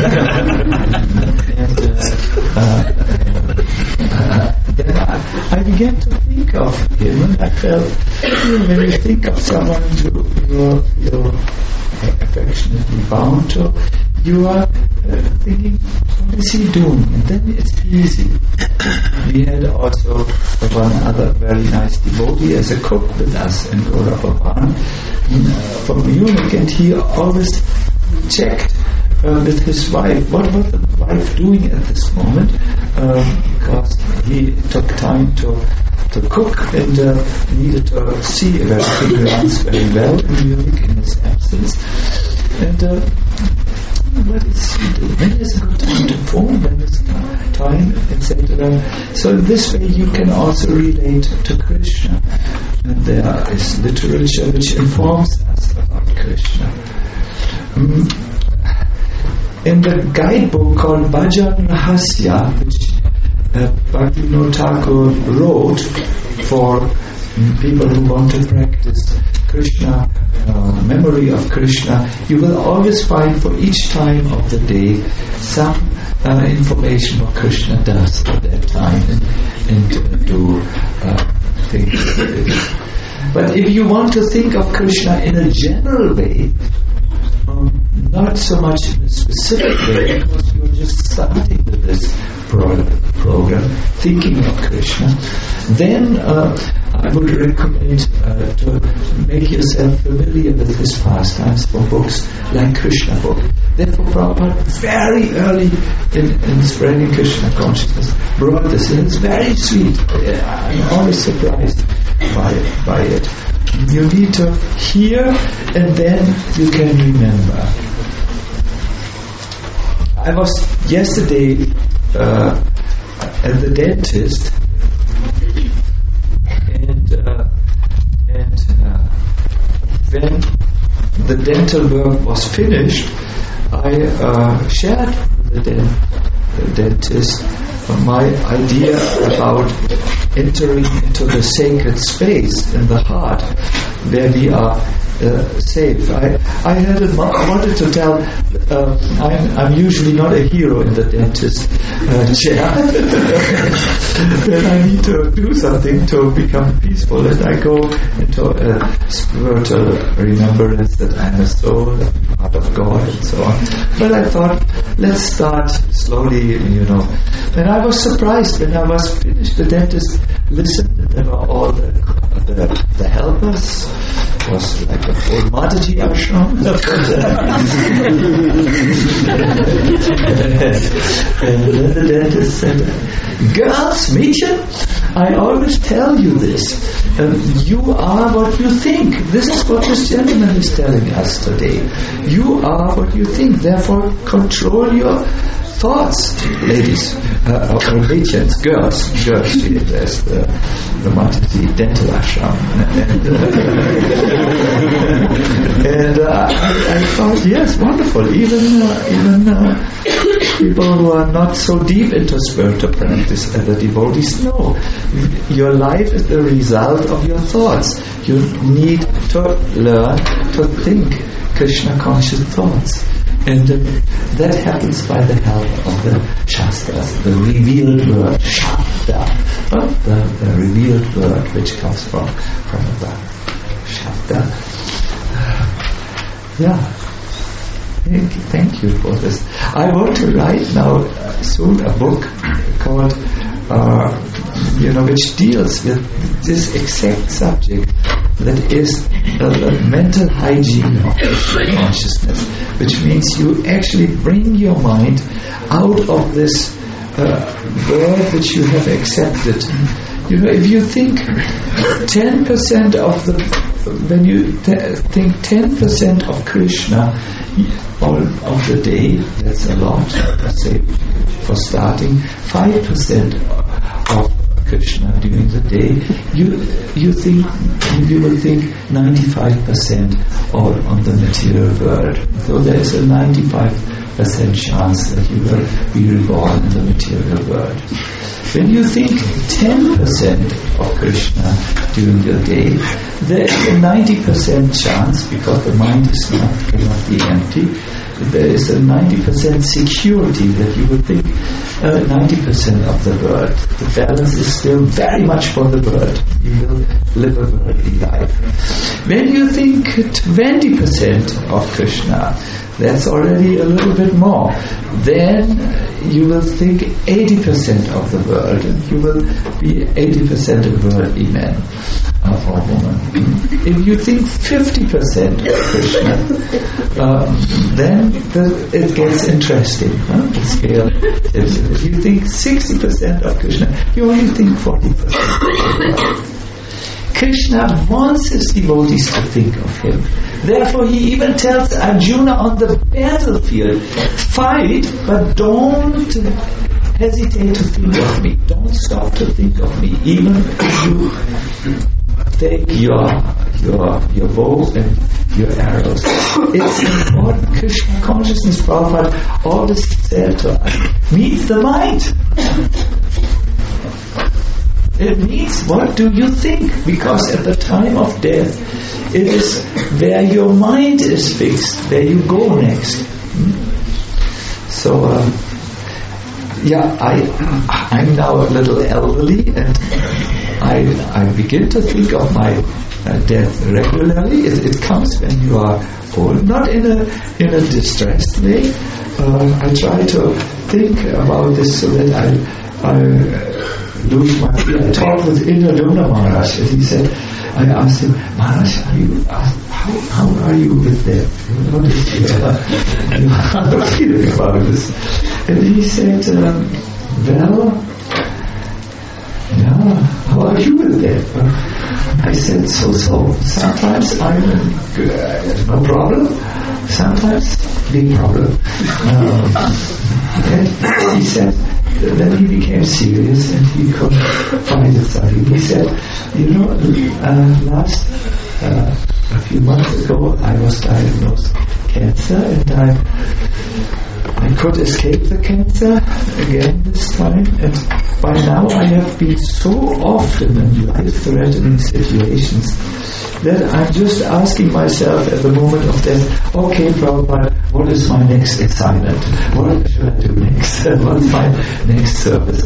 and uh, uh, uh, then I, I began to think of him, and I felt, when you think of someone you, you're, you're affectionately bound to, you are uh, thinking, what is he doing? And then it's easy. We had also one other very nice devotee as a cook with us in Gaura Bhavan uh, from Munich, and he always checked uh, with his wife what was the wife doing at this moment, uh, because he took time to to cook and uh, needed to see if everything runs very well in Munich in his absence. And uh, what is he doing? When is a good time to phone? When is time, et cetera. So in this way you can also relate to Krishna. And there is literature which informs us about Krishna. mm, in the guidebook called Bhajan Rahasya, which uh, Bhaktivinoda Thakur wrote for mm, people who want to practice Krishna, uh, memory of Krishna, you will always find for each time of the day some uh, information what Krishna does at that time and, and uh, do uh, things. But if you want to think of Krishna in a general way, um, not so much in a specific way, because you're just starting with this pro- program, thinking of Krishna, then uh, I would recommend uh, to make yourself familiar with his pastimes from books like Krishna book. Therefore, Prabhupada very early in, in spreading Krishna consciousness brought this, and it's very sweet. I'm always surprised by it, by it. You need to hear, and then you can remember. I was yesterday uh, at the dentist, and uh, and uh, when the dental work was finished, I uh, shared with the, den- the dentist my idea about entering into the sacred space in the heart where we are uh, safe. I, I had a, I wanted to tell, uh, I'm, I'm usually not a hero in the dentist uh, chair. When I need to do something to become peaceful, and I go into a spiritual remembrance that I'm a soul, I'm part of God, and so on. But I thought, let's start slowly, you know. And I was surprised when I was finished. The dentist listened, and there were all the, the, the helpers. It was like a full Mataji ashram. And then the dentist said, "Girls, Mädchen, I always tell you this. Um, you are what you think. This is what this gentleman is telling us today. You are what you think. Therefore, control your thoughts, ladies, uh, or Mädchens, girls, girls, there's the, the Mataji dental ashram." And, uh, and uh, I, I thought, yes, wonderful. Even uh, even uh, people who are not so deep into spiritual practice as the devotees know, your life is the result of your thoughts. You need to learn to think Krishna conscious thoughts. And uh, that happens by the help of the Shastras, the revealed word, Shabda, uh, the, the revealed word which comes from, from above. Shabda. Uh, yeah. Thank you, thank you for this. I want to write now uh, soon a book called, uh, you know, which deals with this exact subject, that is uh, the mental hygiene of consciousness, which means you actually bring your mind out of this uh, world which you have accepted. You know, if you think ten percent of the, when you th- think ten percent of Krishna all of the day, that's a lot, let's say, for starting, five percent of Krishna during the day, you you think you will think ninety-five percent all on the material world. So there is a ninety-five percent chance that you will be reborn in the material world. When you think ten percent of Krishna during your day, there is a ninety percent chance, because the mind is not cannot be empty, there is a ninety percent security that you will think uh, ninety percent of the world. The balance is still very much for the world. You will live a worldly life. When you think twenty percent of Krishna, that's already a little bit more. Then you will think eighty percent of the world, and you will be eighty percent a worldly man uh, or woman. If you think fifty percent of Krishna, um, then the, it gets interesting. Huh? The scale. If, if you think sixty percent of Krishna, you only think forty percent. Krishna wants his devotees to think of him. Therefore, he even tells Arjuna on the battlefield, fight, but don't hesitate to think of me. Don't stop to think of me. Even if you take your your your bow and your arrows. It's important. Krishna consciousness, Prabhupada always said to us, meets the mind. It means, what do you think? Because at the time of death, it is where your mind is fixed, where you go next. Hmm? So, uh, yeah, I, I'm now a little elderly, and I, I begin to think of my uh, death regularly. It, it comes when you are old, not in a in a distressed way. Uh, I try to think about this so that I. I lose my fear. I talked with Indradona Maharaj, and he said, I asked him, Maharaj, are you, uh, how, how are you with that? What is your feeling about this? And he said, um, well, yeah, how are you with that? I said, so-so. Sometimes I'm uh, no problem, sometimes big problem. Um, and he said, then he became serious and he could find it something. He said, you know, uh, last, uh, a few months ago, I was diagnosed cancer, and I, I could escape the cancer again this time, and by now I have been so often in life-threatening situations that I'm just asking myself at the moment of death, okay, Prabhupada, what is my next assignment? What should I do next? What's my next service?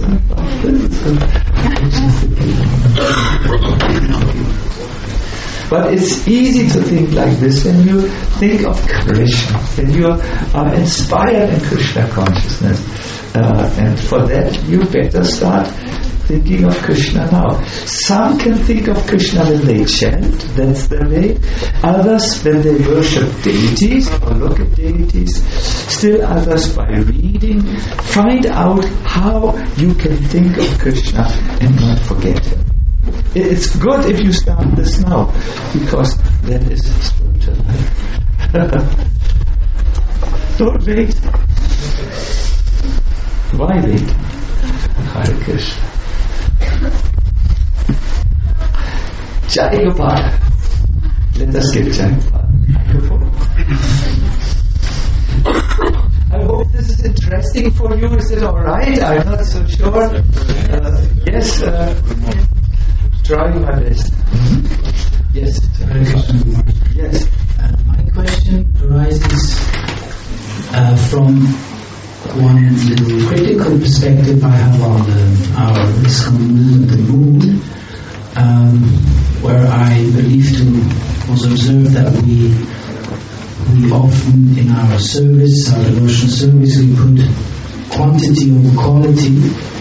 But it's easy to think like this when you think of Krishna, when you are inspired in Krishna consciousness. Uh, and for that, you better start thinking of Krishna now. Some can think of Krishna when they chant, that's their way. Others when they worship deities or look at deities. Still others by reading. Find out how you can think of Krishna and not forget him. It's good if you start this now, because that is spiritual life. Don't wait. Why wait? Hare Krishna. Jai Gopal. Let us give Jai Gopal. I hope this is interesting for you. Is it alright? I'm not so sure. Uh, yes, uh, try my best. Mm-hmm. Yes. Hare Krishna. Yes. Uh, my question arises uh, from one little critical perspective I have on the, our ISKCON movement, the mood, um, where I believe to was observed that we we often in our service, our devotional service, we put quantity over quality.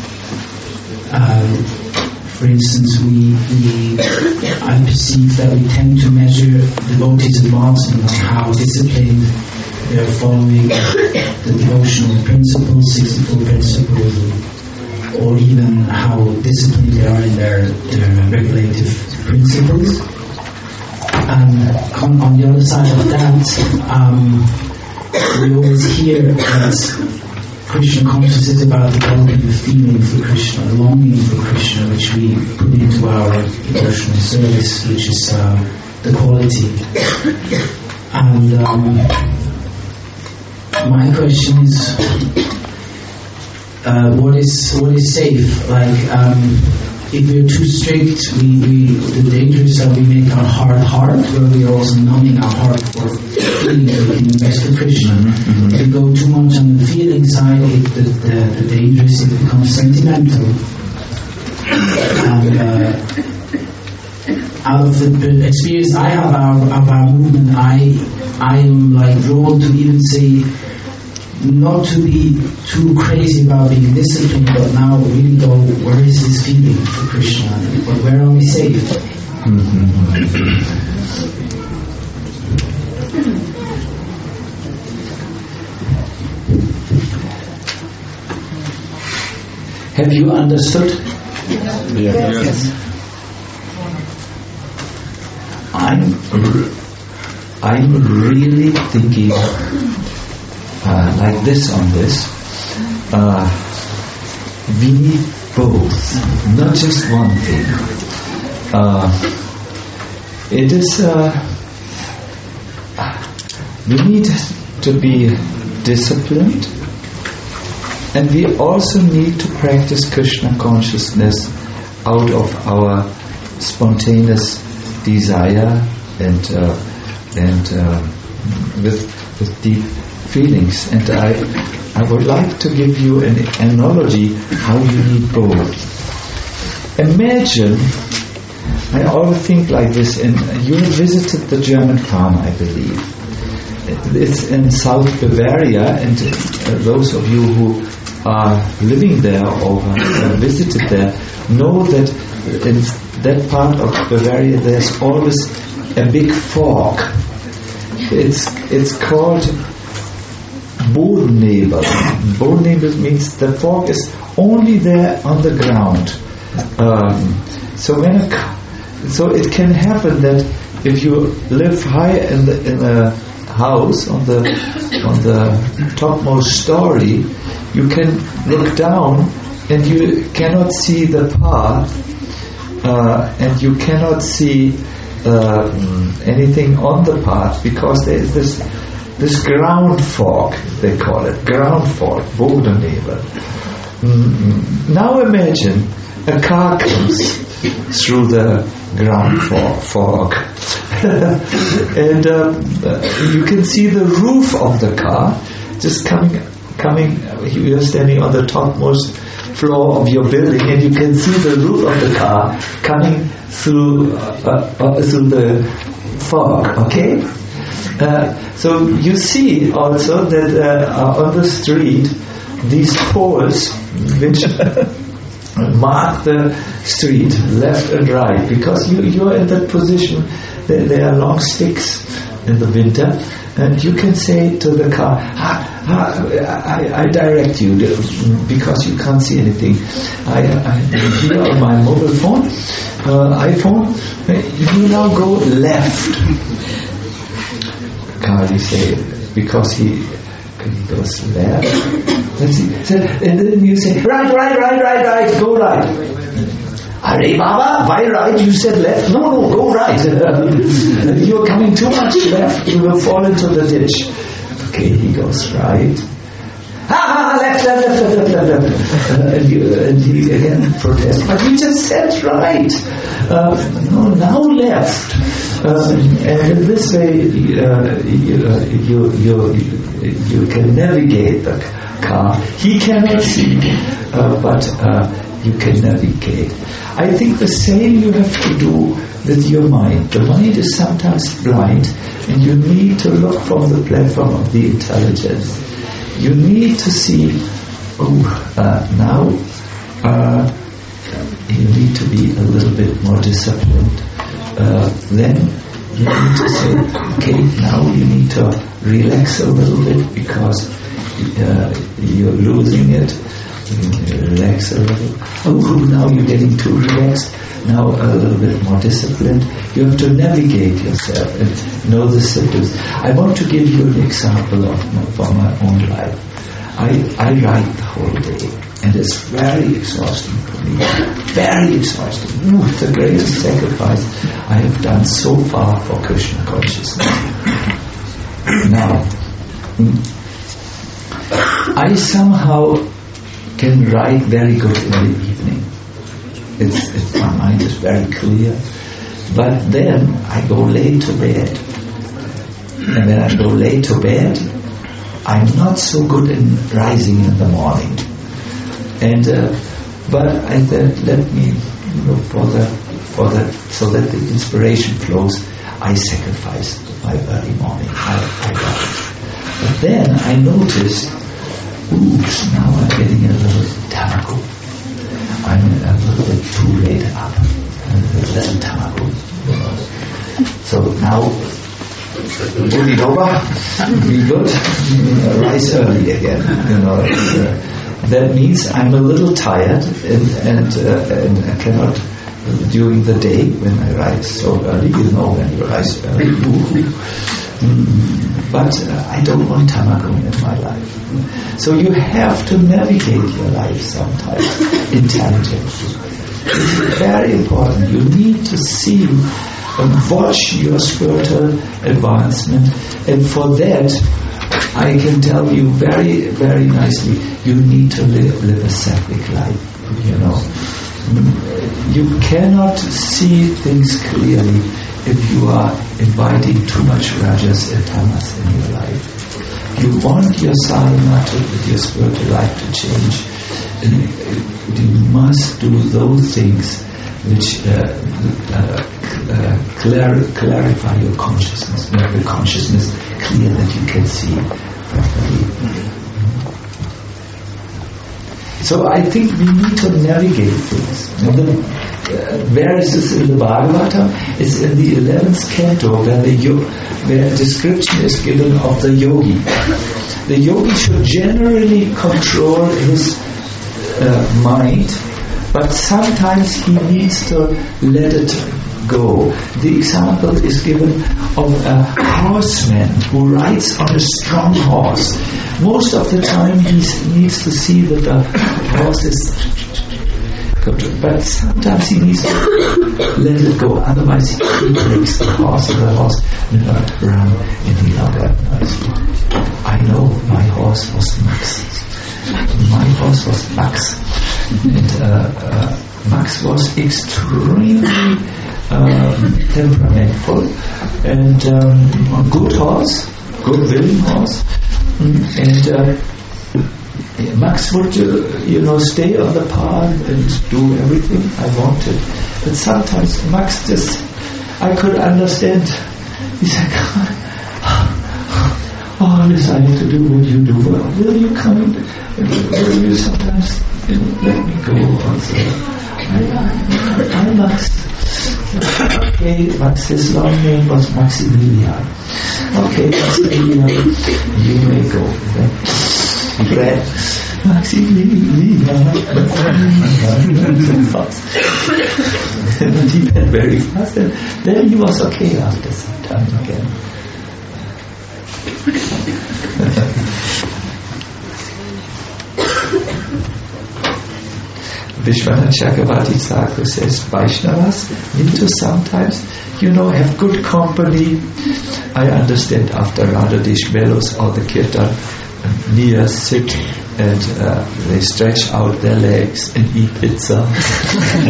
Uh, for instance, we, we I perceive that we tend to measure devotees' advancement on how disciplined they are following the devotional principles, sixty-four principles, or even how disciplined they are in their, their regulative principles. And on, on the other side of that, um, we always hear that Krishna consciousness is about developing a feeling for Krishna, a longing for Krishna, which we put into our devotional service, which is uh, the quality. And um, my question is, uh, what is what is safe? Like, um, if we're too strict, we, we the danger is that we make our heart hard, where we are also numbing our heart for feeling that we can invest for Krishna. Mm-hmm. If we go too much on the feeling side, it, the, the, the danger is it becomes sentimental. And uh, out of the, the experience I have of, of our movement, I I am like drawn to even say, not to be too crazy about being disciplined, but now really go, where is this feeling for Krishna? But where are we safe? Mm-hmm. Have you understood? Yes. Yes. I'm, I'm really thinking Uh, like this on this, uh, we need both, not just one thing. Uh, it is, uh, we need to be disciplined, and we also need to practice Krishna consciousness out of our spontaneous desire and uh, and uh, with with deep feelings. And I I would like to give you an analogy how you need both. Imagine, I always think like this, and you visited the German farm, I believe. It's in South Bavaria, and uh, those of you who are living there or uh, visited there know that in that part of Bavaria there's always a big fork. It's it's called Bodennebel. Bodennebel means the fork is only there on the ground. Um, so when a, so it can happen that if you live high in the in a house on the on the topmost story, you can look down and you cannot see the path, uh, and you cannot see uh, anything on the path because there is this this ground fog, they call it ground fog, Bodennebel. Mm-hmm. Now imagine a car comes through the ground fog, fog. and uh, you can see the roof of the car just coming, coming. You're standing on the topmost floor of your building, and you can see the roof of the car coming through uh, uh, through the fog. Okay, uh, so you see also that uh, on the street these poles which mark the street left and right, because you you are in that position. There, there are long sticks in the winter, and you can say to the car, ah, ah, I, I direct you, because you can't see anything. I, I here on my mobile phone, uh, iPhone, you now go left. Car, you say, because he, he goes left. Let's see. So, and then you say, right, right, right, right, right, go right. Are Baba, why right? You said left. No, no, go right. You're coming too much left. You will fall into the ditch. Okay, he goes right. Ha ha, left, left, left, left, left, left. Uh, and, you, and he again protests. But you just said right. Uh, no, now left. Uh, and in this way, uh, you, uh, you, you, you, you can navigate the car. He cannot see, uh, but uh, you can navigate. I think the same you have to do with your mind. The mind is sometimes blind, and you need to look from the platform of the intelligence. You need to see, oh, uh, now uh, you need to be a little bit more disciplined. Uh, then you need to say, okay, now you need to relax a little bit because uh, you're losing it. Relax a little. Oh, now you're getting too relaxed. Now a little bit more disciplined. You have to navigate yourself and know the symptoms. I want to give you an example of my, from my own life. I, I write the whole day, and it's very exhausting for me. Very exhausting. Ooh, the greatest sacrifice I have done so far for Krishna consciousness. Now, I somehow can write very good in the evening. It's, it's, my mind is very clear. But then I go late to bed. And when I go late to bed, I'm not so good in rising in the morning. And uh, but I said, let me, you know, for the for the so that the inspiration flows, I sacrifice my early morning. I, I write. But then I noticed, oops, now I'm getting a little tamago. I'm a little bit too late up. A little tamago. So now, Bodhidharma, be good, rise early again. You know, uh, that means I'm a little tired and and, uh, and I cannot during the day when I rise so early. You know, when you rise early. Mm, but uh, I don't want tamago in my life. So you have to navigate your life sometimes intelligently. It's very important. You need to see um, watch your spiritual advancement, and for that, I can tell you very, very nicely, you need to live, live a sattvic life, you know. You cannot see things clearly if you are inviting too much rajas and tamas in your life. You want your sadhana to, your spiritual life to change, and you must do those things which uh, uh, uh, clar- clarify your consciousness, make the consciousness clear that you can see properly. So I think we need to navigate things. And then, uh, where is this in the Bhagavatam? It's in the eleventh canto where the yo- where a description is given of the yogi. The yogi should generally control his uh, mind, but sometimes he needs to let it go. The example is given of a horseman who rides on a strong horse. Most of the time he needs to see that the horse is good, but sometimes he needs to let it go, otherwise he breaks the horse and the horse will not run any longer. I know my horse was Max. My horse was Max. And uh, uh, Max was extremely um, temperamental and um, a good horse, good willing horse. And uh, Max would, uh, you know, stay on the path and do everything I wanted. But sometimes Max just, I could understand. He said, "Oh, this I have to do what you do. Well, will you come and will you sometimes you know, let me go also?" I, I, I Max. Okay, Max's long name was Maximilian. Okay, Maximilian, you may go. Then he read Maximilian. And he went very fast, and then he was okay after some time again. Vishwanath Chakravarti Thakur says Vaishnavas need to sometimes, you know, have good company. I understand after Radhadesh Melos or the Kirtan, near sit and uh, they stretch out their legs and eat pizza. and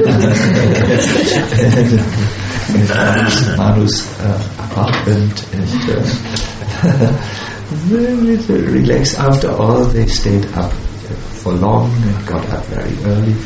and Manu's, Manu's uh, apartment and uh, very relaxed. After all, they stayed up for long and got up very early.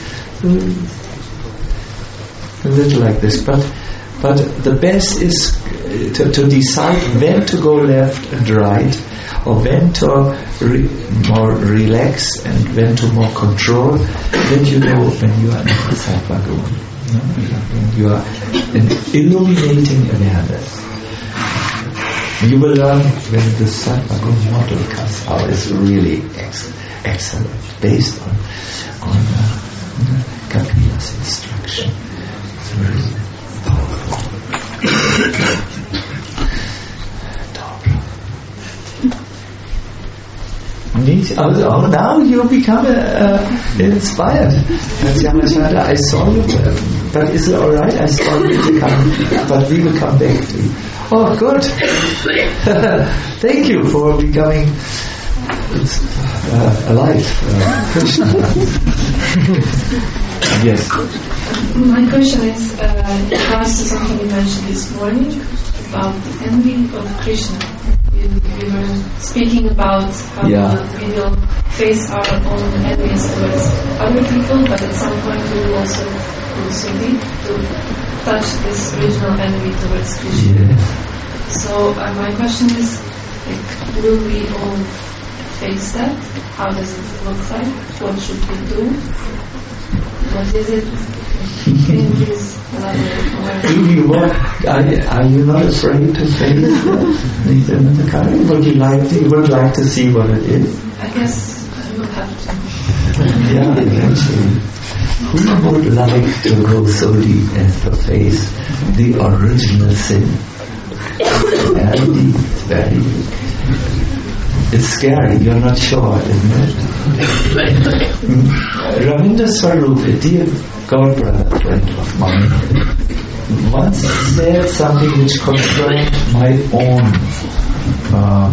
A little like this, but but the best is to, to decide when to go left and right, or when to re, more relax and when to more control. Then you know when you are in the Sattva-guna, when you are in illuminating awareness. You will learn when the Sattva-guna model comes out. It's really ex- excellent, based on on uh, Kapila's instruction. It's really powerful. Oh, now you become uh, uh, inspired. I saw you, but is it alright? I saw you to come, but we will come back to you. Oh, good. Thank you for becoming uh, alive, uh, Krishna. Yes. My question is, uh, in regards to something you mentioned this morning about the envy of Krishna. You, you were speaking about how yeah. we will face our own enemies towards other people, but at some point we will also, also need to touch this original envy towards Krishna. Yeah. So uh, my question is, like, will we all face that? How does it look like? What should we do? What is it? Can you please elaborate more? Do you want, are, are you not afraid to face that? Would you like to, you would like to see what it is? I guess I will have to. Yeah, eventually. Who would like to go so deep as to face the original sin? Very deep, very deep. It's scary, you're not sure, isn't it? Ravindranath Swarup, a dear God brother, friend of mine, once said something which confirmed my own uh,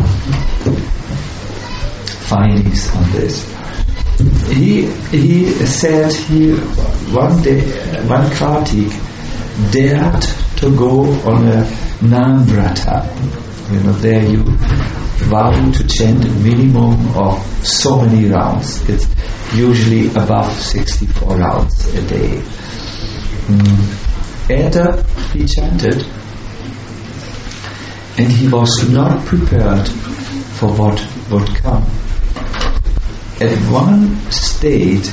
findings on this. He he said he one day one Kartik dared to go on a Namvrata. You know, there you vow to chant a minimum of so many rounds. It's usually above sixty-four rounds a day. Mm. And uh, he chanted, and he was not prepared for what would come. At one state,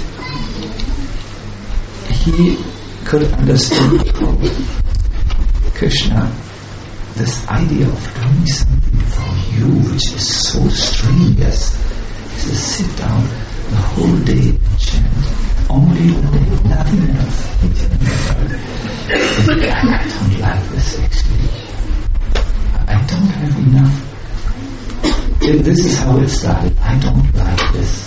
he could understand Krishna, this idea of doing something for you which is so strenuous, is to sit down the whole day and chant, only the day, nothing else. I don't like this actually. I don't have enough. This is how it started. I don't like this.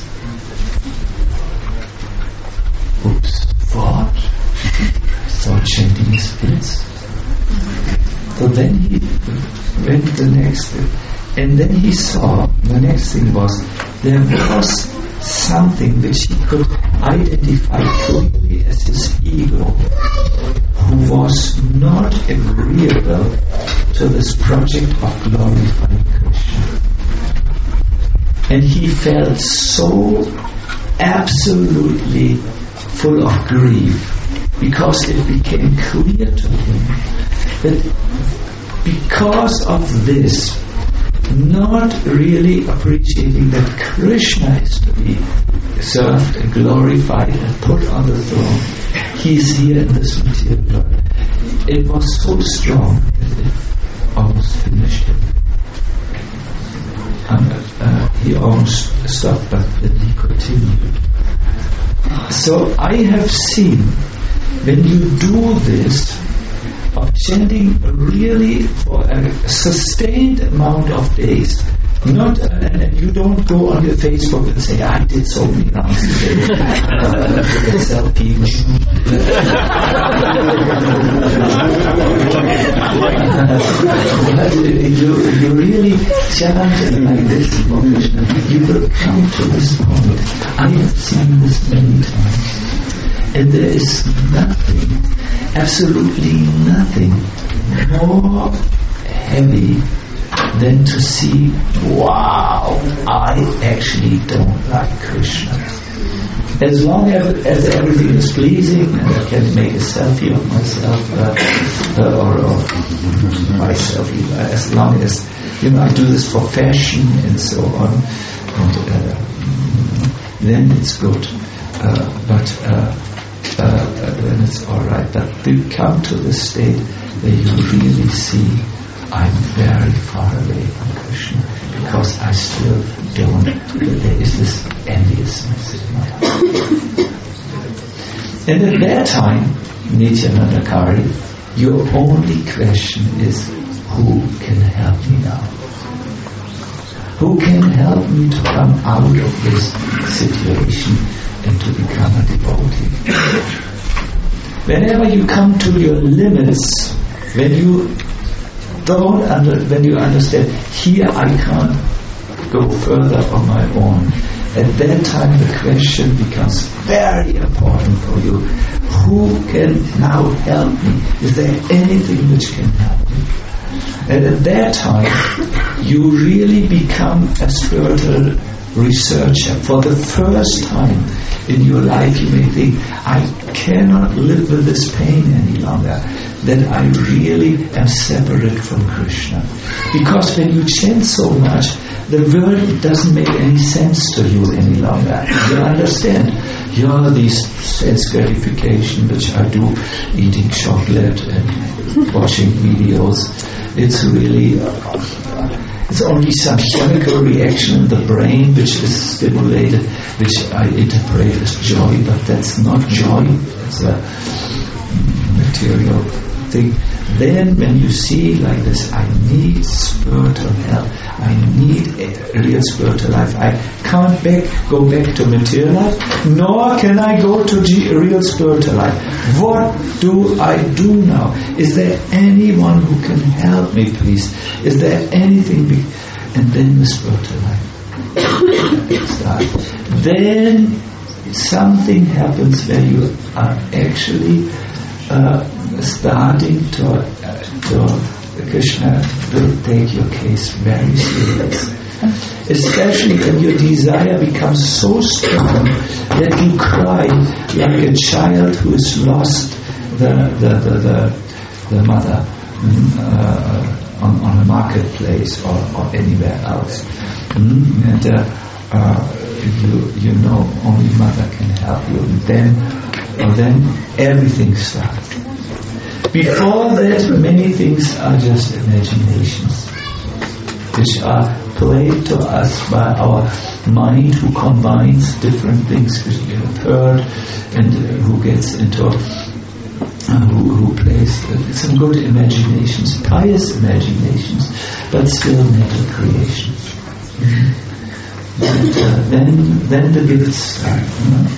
Oops, what? So chanting splits. So then he went the next thing. And then he saw, the next thing was, there was something which he could identify clearly as his ego, who was not agreeable to this project of glorifying Krishna. And he felt so absolutely full of grief, because it became clear to him that because of this, not really appreciating that Krishna is to be served and glorified and put on the throne, he's here in this material world. It was so strong that it almost finished him. And, uh, he almost stopped, but then he continued. So I have seen, when you do this, of chanting really for a sustained amount of days, not uh, and you don't go on your Facebook and say, I did so many rounds today. uh, selfie. you, you really chant like this for Krishna. You will come to this point. I have seen this many times. And there is nothing, absolutely nothing more heavy than to see, wow, I actually don't like Krishna. As long as, as everything is pleasing and I can make a selfie of myself uh, uh, or, or myself, uh, as long as, you know, I do this for fashion and so on, and uh, then it's good. Uh, but uh, Uh, then it's all right. But you come to the state where you really see, I'm very far away from Krishna, because I still don't. There is this enviousness in my heart. And at that time, Nityananda Kari, your only question is, who can help me now? Who can help me to come out of this situation and to become a devotee? Whenever you come to your limits, when you don't under, when you understand, here I can't go further on my own, at that time the question becomes very important for you. Who can now help me? Is there anything which can help me? And at that time, you really become a spiritual researcher. For the first time in your life, you may think, I cannot live with this pain any longer, that I really am separate from Krishna. Because when you chant so much, the world doesn't make any sense to you any longer. You understand? You are these sense gratification which I do, eating chocolate and watching videos. It's really, uh, it's only some chemical reaction in the brain which is stimulated, which I interpret as joy, but that's not joy, it's a material thing. Then when you see like this, I need spiritual help, I need a real spiritual life. I can't back, go back to material life, nor can I go to G- real spiritual life. What do I do now? Is there anyone who can help me, please? Is there anything? Be- and then the spiritual life starts. Then something happens where you are actually uh, starting to, uh, to Krishna will take your case very seriously. Especially when your desire becomes so strong that you cry like a child who has lost the the the, the, the mother uh, on, on a marketplace or, or anywhere else. Mm? And uh, uh, you you know only mother can help you. And then and then everything starts. Before that, many things are just imaginations, which are played to us by our mind, who combines different things which we have heard, and uh, who gets into, uh, who, who plays uh, some good imaginations, pious imaginations, but still mental creations. Mm-hmm. And uh, then, then the gifts start. You know?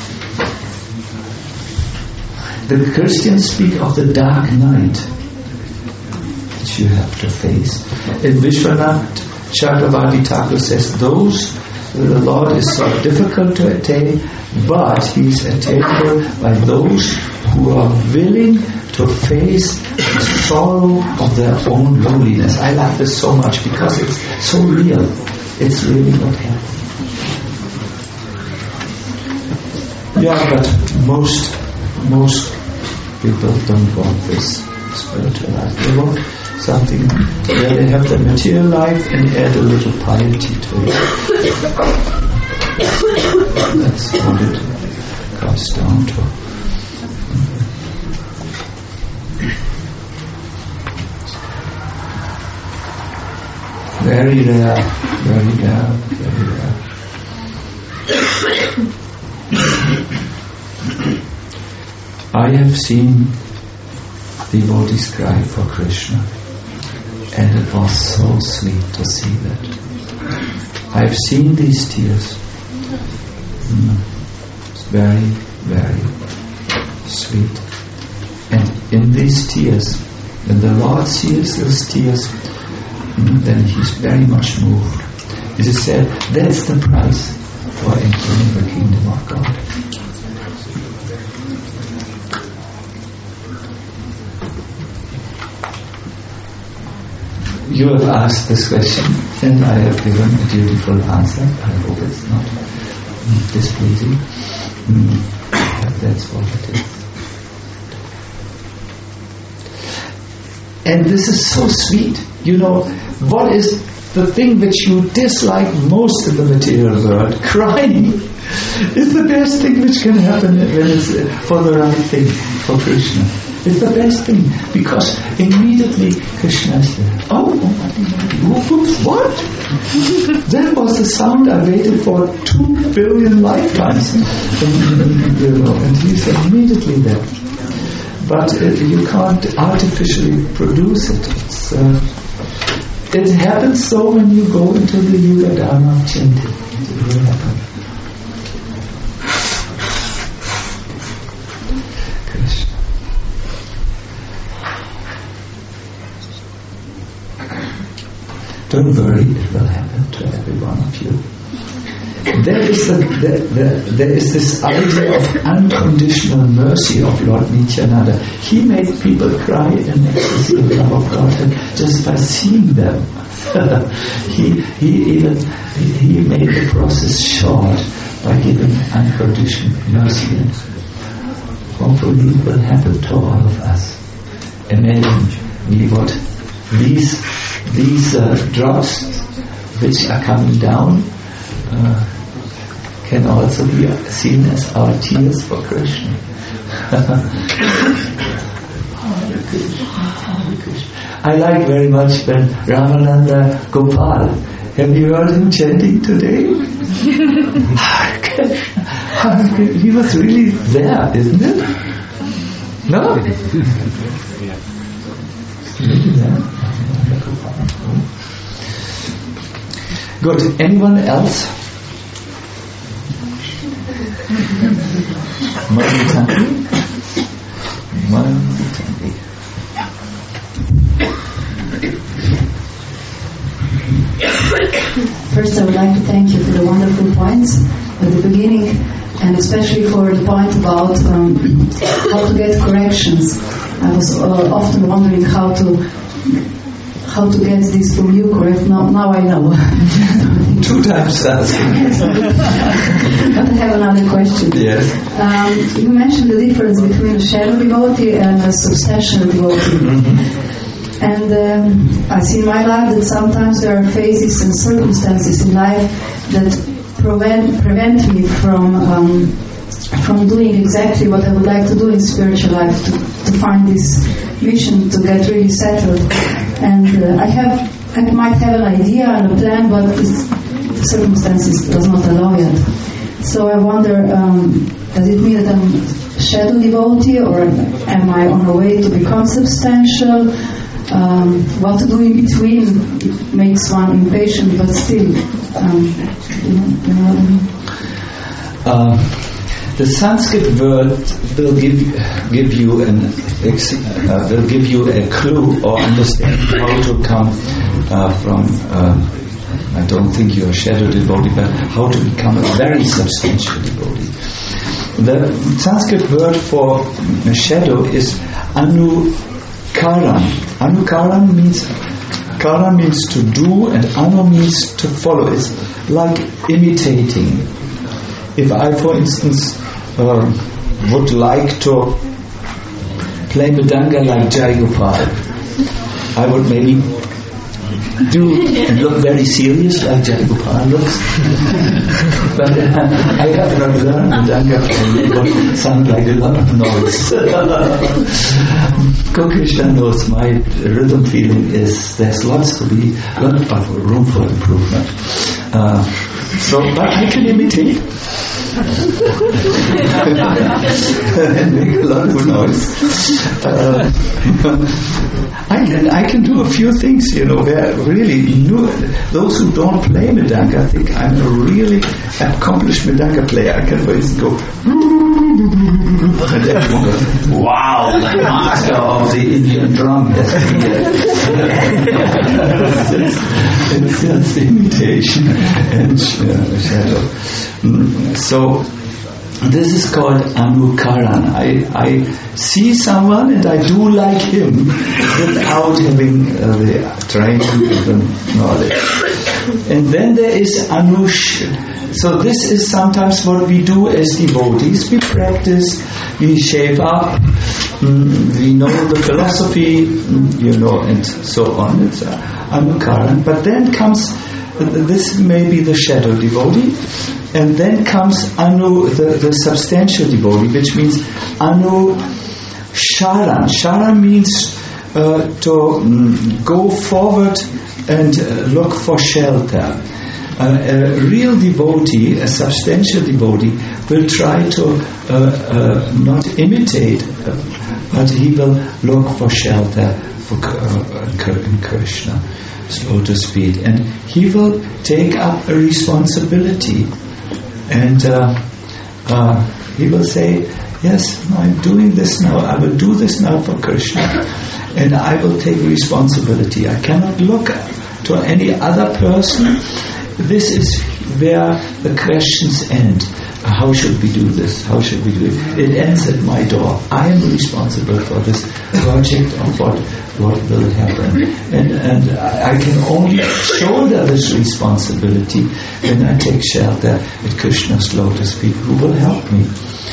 The Christians speak of the dark night which you have to face. In Vishwanath Chakravarti Thakur says, those the Lord is so difficult to attain, but He is attainable by those who are willing to face the sorrow of their own loneliness. I love this so much because it's so real. It's really what happens. Yeah, but most most people don't want this spiritual life. They want something where they have the material life and add a little piety to it. That's what it comes down to. Very rare, very rare, very rare. I have seen devotees cry for Krishna, and it was so sweet to see that. I have seen these tears. Mm. It's very, very sweet. And in these tears, when the Lord sees those tears, mm, then He's very much moved. It is said, that's the price for entering the kingdom of God. You have asked this question, and I have given a dutiful answer. I hope it's not mm, displeasing. Mm, but that's what it is. And this is so sweet. You know, what is the thing which you dislike most in the material world? Crying is the best thing which can happen when it's for the right thing, for Krishna. It's the best thing, because immediately Krishna is there. Oh, what? That was the sound I waited for two billion lifetimes. You know, and He's immediately there. But uh, you can't artificially produce it. It's, uh, it happens so when you go into the Yuga Dharma chanting. It will happen. Don't worry, it will happen to every one of you. There is, the, the, the, there is this idea of unconditional mercy of Lord Nityananda. He made people cry in ecstasy of love of God just by seeing them. he, he even he made the process short by giving unconditional mercy. And hopefully it will happen to all of us. Imagine we would these These uh, drops which are coming down uh, can also be seen as our tears for Krishna. I like very much when Ramananda Gopal, have you heard him chanting today? He was really there, isn't it? No? Really there? Good. Anyone else? Madhu Tanvi? Madhu Tanvi. First, I would like to thank you for the wonderful points at the beginning, and especially for the point about um, how to get corrections. I was uh, often wondering how to how to get this from you correct. Now, now I know. Two times asking. But I have another question. Yes. Um, you mentioned the difference between a shadow devotee and a substantial devotee. Mm-hmm. And um, I see in my life that sometimes there are phases and circumstances in life that prevent prevent me from um, from doing exactly what I would like to do in spiritual life, to, to find this mission, to get really settled. And uh, I have, I might have an idea and a plan, but this, the circumstances does not allow yet. So I wonder, um, does it mean that I'm a shadow devotee, or am I on a way to become substantial? Um, what to do in between it makes one impatient, but still, um, you, know, you know what I mean? Uh, the Sanskrit word will give give you an uh, will give you a clue or understand how to come uh, from. Uh, I don't think you're a shadow devotee, but how to become a very substantial devotee. The Sanskrit word for a shadow is anu. Karan. Anukaran means Karan means to do, and anu means to follow. It's like imitating. If I, for instance, uh, would like to play Mridanga like Jayagopal, I would maybe do and look very serious like Jayagopal looks. But uh, I have not learned Mridanga for me, but sound like a lot of noise. Krishna knows my rhythm feeling is there's lots to be, lot of room for improvement. Uh, so, but I can imitate and make a lot of noise. Uh, I can I can do a few things, you know, where really new, those who don't play Mridanga think I'm a really accomplished Mridanga player. I can, for instance, go and everyone goes, wow, the master of the Indian drum. It's just imitation and uh, shadow. Mm, so this is called anukaran. I, I see someone and I do like him without having uh, the training and the knowledge. And then there is anush. So this is sometimes what we do as devotees. We practice, we shave up, mm, we know the philosophy, mm, you know, and so on. It's uh, anukaran. But then comes, uh, this may be the shadow devotee, and then comes anu, the, the substantial devotee, which means anu sharan. Sharan means uh, to mm, go forward and uh, look for shelter. Uh, a real devotee, a substantial devotee, will try to uh, uh, not imitate, uh, but he will look for shelter for uh, Krishna, so to speak, and he will take up a responsibility, and uh, uh, he will say, yes, no, I'm doing this now, I will do this now for Krishna, and I will take responsibility. I cannot look to any other person. This is where the questions end. How should we do this? How should we do it? It ends at my door. I am responsible for this project of what what will happen. And and I can only shoulder this responsibility when I take shelter at Krishna's lotus feet, who will help me.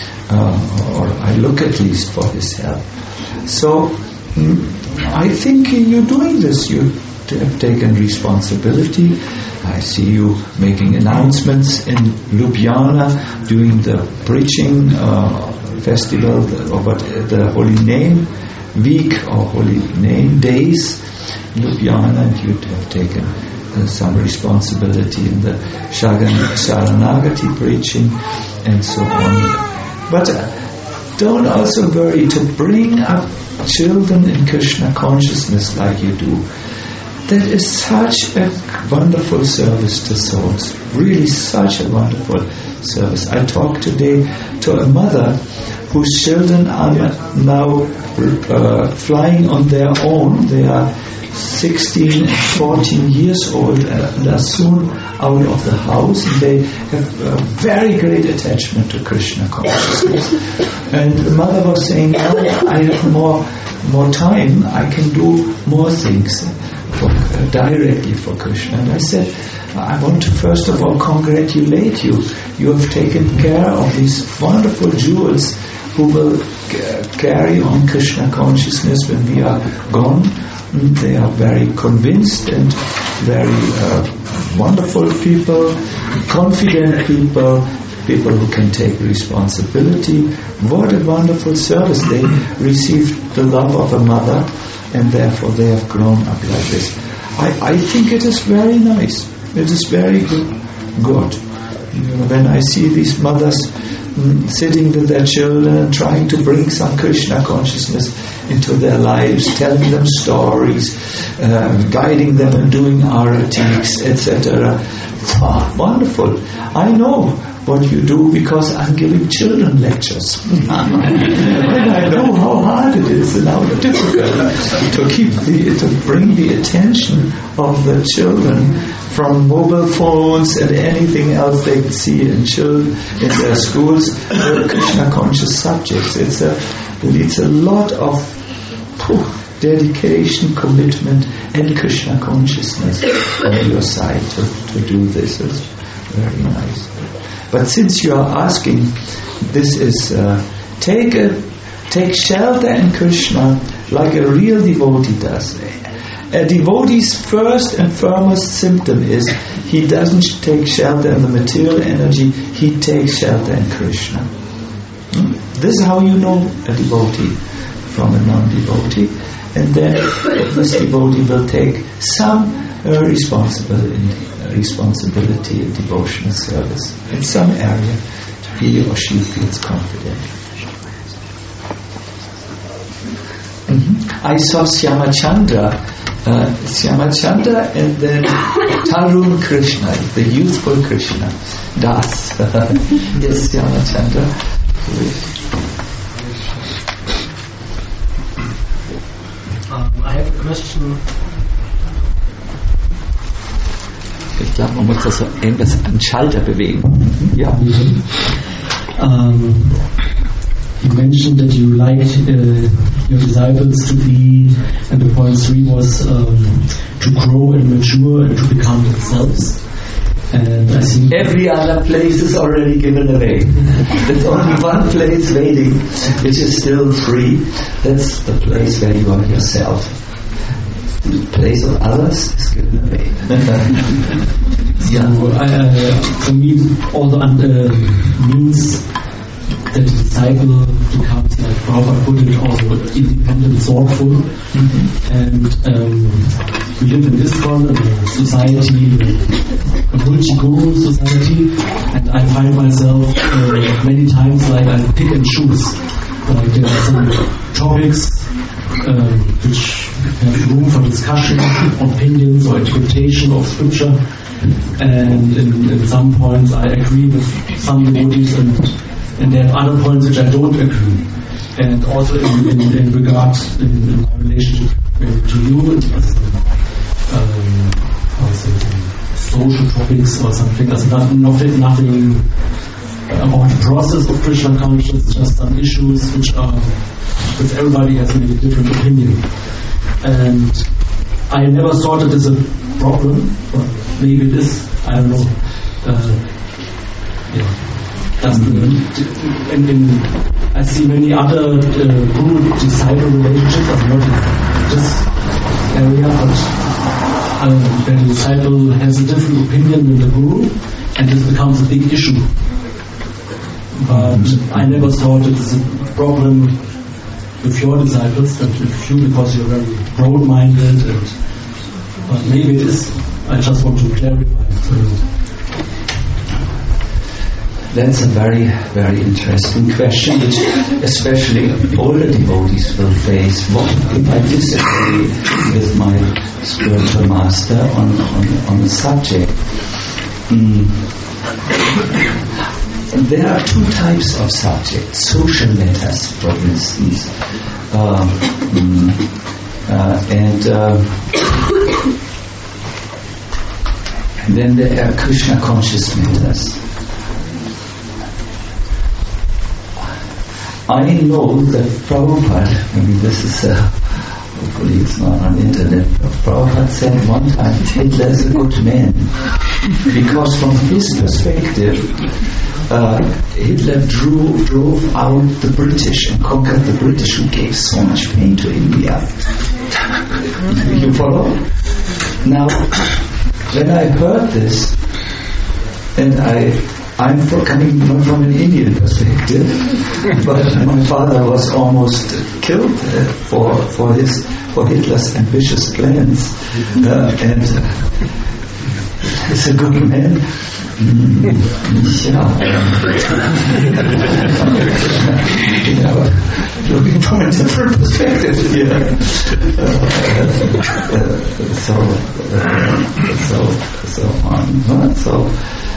Uh, or I look at least for his help. So mm, I think you're doing this. You have taken responsibility. I see you making announcements in Ljubljana, doing the preaching uh, festival, or what the Holy Name Week or Holy Name Days in Ljubljana, and you have taken uh, some responsibility in the Sharanagati preaching and so on. But uh, don't also worry to bring up children in Krishna consciousness like you do. that is such a wonderful service to souls. Really such a wonderful service. I talked today to a mother whose children are now uh, flying on their own. They are sixteen and fourteen years old and are soon out of the house, and they have a very great attachment to Krishna consciousness. And the mother was saying, now I have more more time, I can do more things for, uh, directly for Krishna. And I said, I want to first of all congratulate you. You have taken care of these wonderful jewels who will c- carry on Krishna consciousness when we are gone. They are very convinced and very uh, wonderful people, confident people, people who can take responsibility. What a wonderful service. They received the love of a mother, and therefore they have grown up like this. I, I think it is very nice. It is very good. good. You know, when I see these mothers mm, sitting with their children, trying to bring some Krishna consciousness into their lives, telling them stories, uh, guiding them and doing aratiks, et cetera. Oh, wonderful. I know what you do because I'm giving children lectures. And I know how hard it is and how difficult to keep the, to bring the attention of the children from mobile phones and anything else they see in children in their schools to Krishna conscious subjects. It's a, it needs a lot of phew, dedication, commitment, and Krishna consciousness on your side to, to do this. It's very nice. But since you are asking, this is uh, take a, take shelter in Krishna like a real devotee does. A devotee's first and foremost symptom is he doesn't take shelter in the material energy, he takes shelter in Krishna. Hmm? This is how you know a devotee from a non-devotee. And then this devotee will take some uh, responsibility, uh, responsibility in devotional service in some area he or she feels confident. Mm-hmm. I saw Syamachandra, uh, Syamachandra and then Tarun Krishna, the youthful Krishna, Das. Yes, Syamachandra. I have a question. Ich glaube, man muss das so irgendwas an Schalter bewegen. Ja. Um, you mentioned that you like uh, your disciples to be, and the point three was um, to grow and mature and to become themselves. And I think every other place is already given away. There's only one place waiting, which is still free. That's the place where you are yourself. The place of others is given away. Yeah. So, uh, for me, all the uh, means that the disciple becomes, like Prabhupada put it, also independent, thoughtful. Mm-hmm. And um, we live in ISKCON, a society, a multi-guru society, and I find myself uh, many times like I pick and choose. Like there are some topics um, which have room for discussion, opinions or interpretation of scripture, and in, in some points I agree with some devotees, and, and there are other points which I don't agree. And also in, in, in regard in, in my relationship to you, it was, um, also social topics or something. There's nothing, nothing, nothing about the process of Krishna consciousness, just some issues which are, which everybody has maybe a different opinion. And I never thought it is a problem, but maybe it is, I don't know. Uh, yeah. That's the, and, and I see many other uh, guru-disciple relationships, I'm not in this area, but um, the disciple has a different opinion than the guru, and this becomes a big issue. But I never thought it is a problem with your disciples, but with you, because you're very broad-minded, and but maybe it is. I just want to clarify. So, That's a very, very interesting question, which especially older devotees will face. What if I disagree with my spiritual master on, on, on the subject? Mm. There are two types of subjects. Social matters, for instance. Uh, mm, uh, and uh, then there are Krishna conscious matters. I know that Prabhupada, maybe this is, uh, hopefully it's not on the internet, but Prabhupada said one time, Hitler is a good man. Because from his perspective, uh, Hitler drew, drove out the British and conquered the British, who gave so much pain to India. You follow? Now, when I heard this, and I I'm for coming not from an Indian perspective, but my father was almost killed uh, for for his for Hitler's ambitious plans, uh, and he's a good man. Mm, yeah, you know, looking from a different perspective here. Uh, uh, so, uh, so, so on. Huh? So.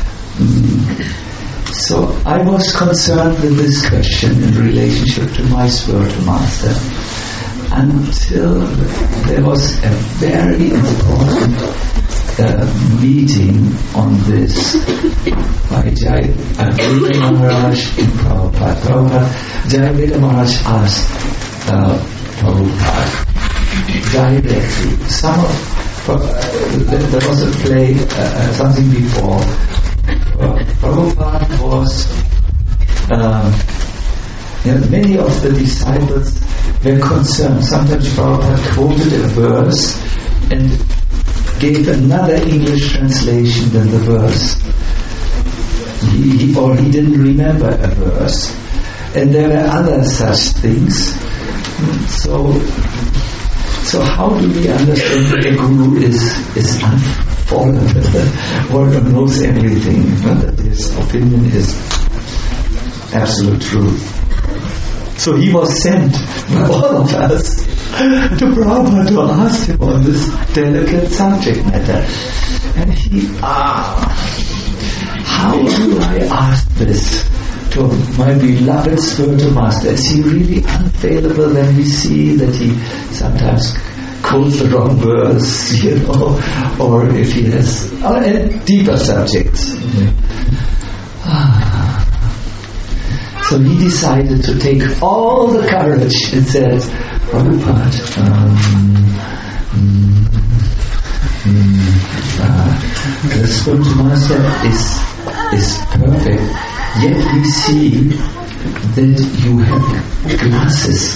So I was concerned with this question in relationship to my spiritual master until there was a very important uh, meeting on this by Jayaveda Maharaj in Prabhupada. Prabhupada Jayaveda Maharaj asked uh, Prabhupada directly. Some of uh, there was a play, uh, something before. Uh, Prabhupada was, um, you know, many of the disciples were concerned. Sometimes Prabhupada quoted a verse and gave another English translation than the verse. He, he, or he didn't remember a verse. And there were other such things. So, so how do we understand that a guru is, is unfallen? One knows everything, but his opinion is absolute truth. So he was sent by all of us to Prabhupada to ask him on this delicate subject matter. And he, ah, how do I ask this to my beloved spiritual master? Is he really unfailable when we see that he sometimes quotes the wrong verse, you know, or if he has uh, deeper subjects. Mm-hmm. Ah. So he decided to take all the courage and said, Prabhupada, um, mm, mm, uh, the spiritual master is is perfect, yet we see that you have glasses.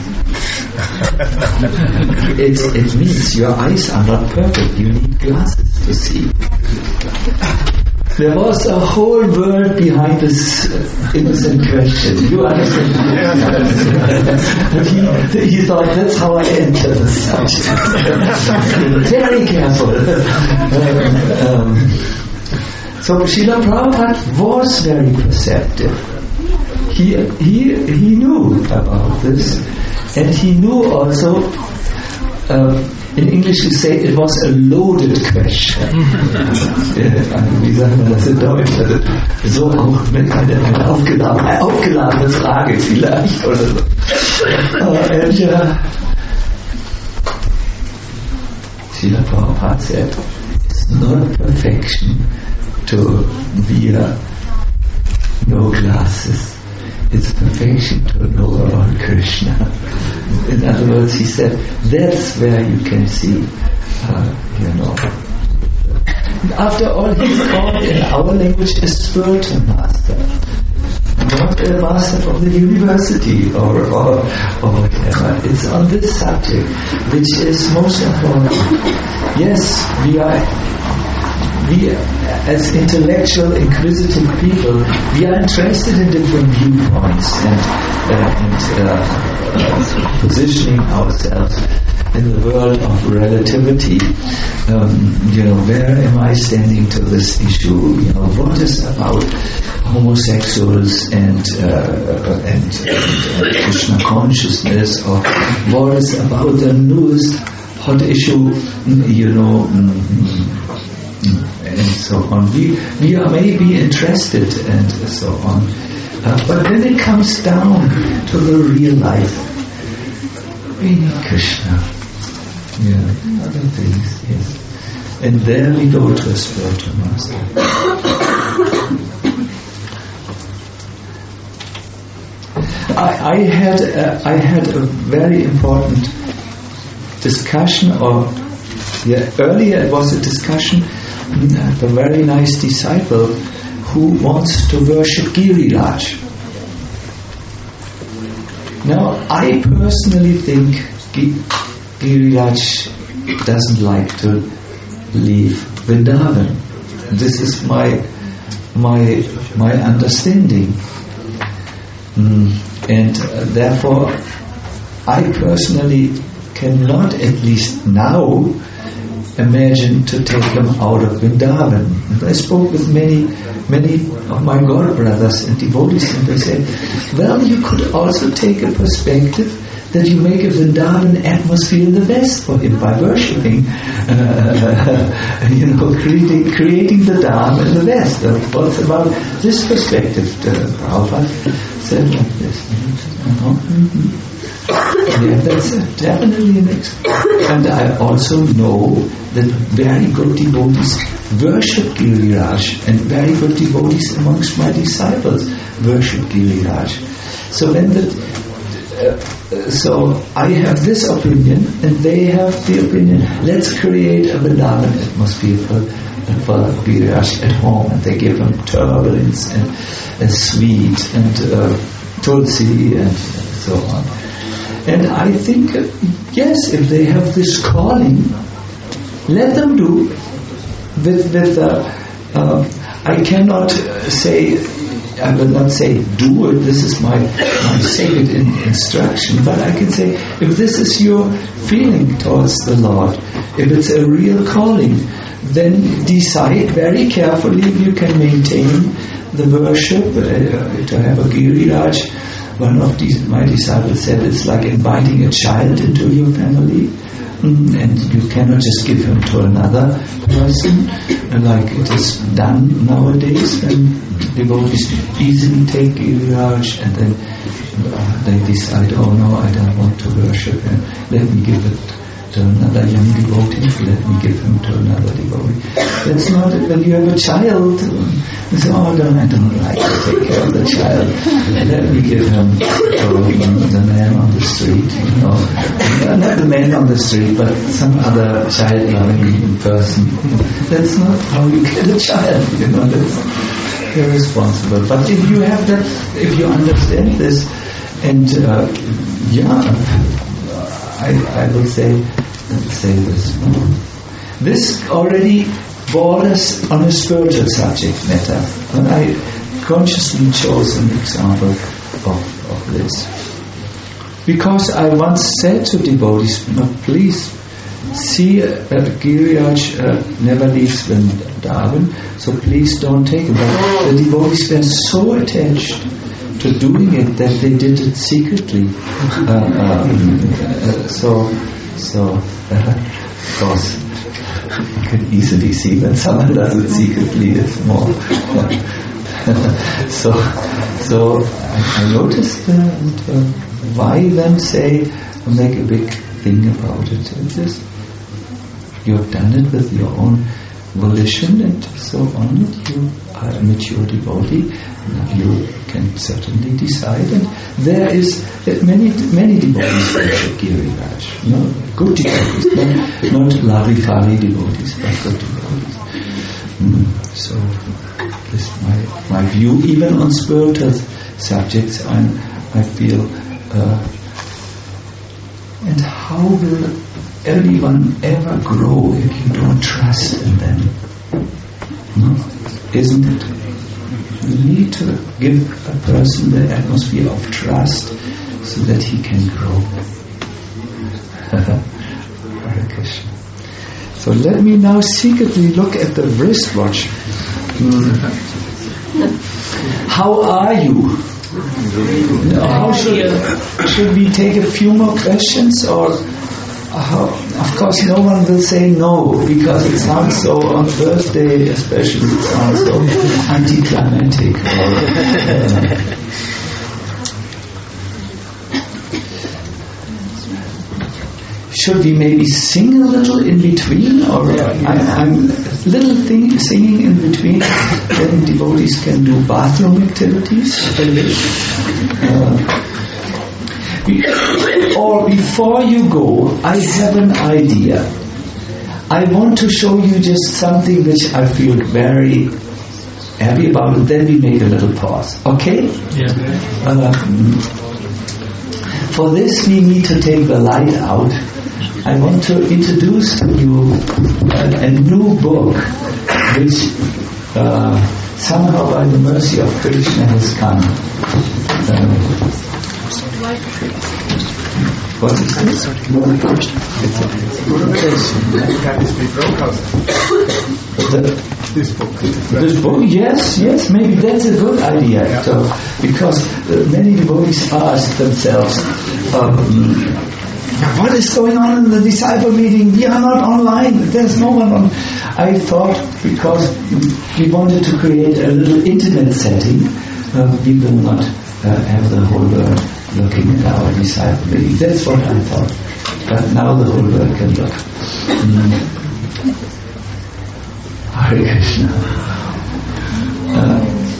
it, it means your eyes are not perfect. You need glasses to see. There was a whole world behind this innocent question. You understand? he, he thought that's how I enter the subject. Very careful. um, um, so Srila Prabhupada was very perceptive. He he he knew about this. And he knew also, uh, in English we say it was a loaded question. Wie sagt man das in Deutsch? So auch mit einer aufgeladene, aufgeladene Frage vielleicht oder so. Uh, and uh, Srila Prabhupada said, it's not perfection to wear no glasses. It's perfection to know Lord Krishna. In other words, he said, that's where you can see, uh, you know. And after all, he's called in our language a spiritual master, not a master from the university or, or, or whatever. It's on this subject, which is most important. Yes, we are We, as intellectual, inquisitive people, we are interested in different viewpoints and, uh, and uh, uh, positioning ourselves. in the world of relativity, um, you know, where am I standing to this issue? You know, what is about homosexuals and, uh, and, and, and Krishna consciousness, or what is about the newest hot issue, you know, and so on. We, we are maybe interested and so on. Uh, but when it comes down to the real life, we need Krishna. Yeah, other things, yes. And there we go to a spiritual master. I, I had a, I had a very important discussion, or yeah, earlier it was a discussion with a very nice disciple who wants to worship Giriraj. Now, I personally think Giriraj doesn't like to leave Vrindavan. This is my my my understanding, mm, and uh, therefore, I personally cannot, at least now, imagine to take him out of Vrindavan. And I spoke with many, many of my god brothers and devotees, and they said, well, you could also take a perspective that you make a Vrindavan atmosphere in the West for him by worshipping, uh, you know, creating, creating the Dham in the West. Uh, what's about this perspective? Uh, Prabhupada said like this. Uh-huh. Mm-hmm. Yeah, that's uh, definitely an experience. And I also know that very good devotees worship Giriraj, and very good devotees amongst my disciples worship Giriraj. So when the uh, so I have this opinion, and they have the opinion, let's create a Vrindavan atmosphere for, for Giriraj at home, and they give him turbulence and, and sweet and uh, tulsi and so on. And I think, uh, yes, if they have this calling, let them do. With, with uh, uh, I cannot uh, say, I will not say do it, this is my, my sacred in, instruction, but I can say, if this is your feeling towards the Lord, if it's a real calling, then decide very carefully if you can maintain the worship, uh, to have a Giriraj. One of these, my disciples said, it's like inviting a child into your family, mm, and you cannot just give him to another person, like it is done nowadays when devotees easily take Giriraj and then uh, they decide, oh no, I don't want to worship him, let me give it to another young devotee, let me give him to another devotee. That's not it. When you have a child, you say, oh, no, I don't like to take care of the child. Let me give him to the man on the street, you know. Not the man on the street, but some other child-loving person. That's not how you get a child, you know. That's irresponsible. But if you have that, if you understand this, and uh, yeah, I, I will say, say this. This already borders on a spiritual subject matter, and I consciously chose an example of, of this. Because I once said to devotees, no, please, see, uh, Giriraj uh, never leaves Vrindavan, so please don't take it. But the devotees were so attached to doing it that they did it secretly. Uh, um, uh, so, so uh, of course, you can easily see when someone does it secretly, it's more. so, so I, I noticed, uh, and, uh, why then say, make a big thing about it? It's just, you've done it with your own volition and so on. You are a mature devotee. You can certainly decide. And there is many many devotees worship Giriraj. You know, good devotees, not, not Larifari devotees, but good devotees. Mm. So this is my my view. Even on spiritual subjects, I I feel. Uh, and how will anyone ever grow if you don't trust in them? No? Isn't it? You need to give a person the atmosphere of trust so that he can grow. Krishna. So let me now secretly look at the wristwatch. Mm. How are you? How should, should we take a few more questions, or how, of course no one will say no, because it sounds so, on birthday especially, it sounds so anticlimactic. Or, uh, should we maybe sing a little in between, or I'm, I'm little thing, singing in between, then devotees can do bathroom activities. Uh, be, or before you go, I have an idea. I want to show you just something which I feel very happy about, and then we make a little pause. Okay? Yeah. Uh, for this we need to take the light out. I want to introduce to you a, a new book which uh, somehow by the mercy of Krishna has come. Uh, what is this? The, this book. This book, yes, yes, maybe that's a good idea. Yeah. So, because uh, many devotees ask themselves, um, what is going on in the disciple meeting? We are not online. There's no one on. I thought, because we wanted to create a little internet setting, uh, we will not uh, have the whole world looking at our disciple meeting. That's what I thought. But now the whole world can look. Mm. Hare Krishna. Uh,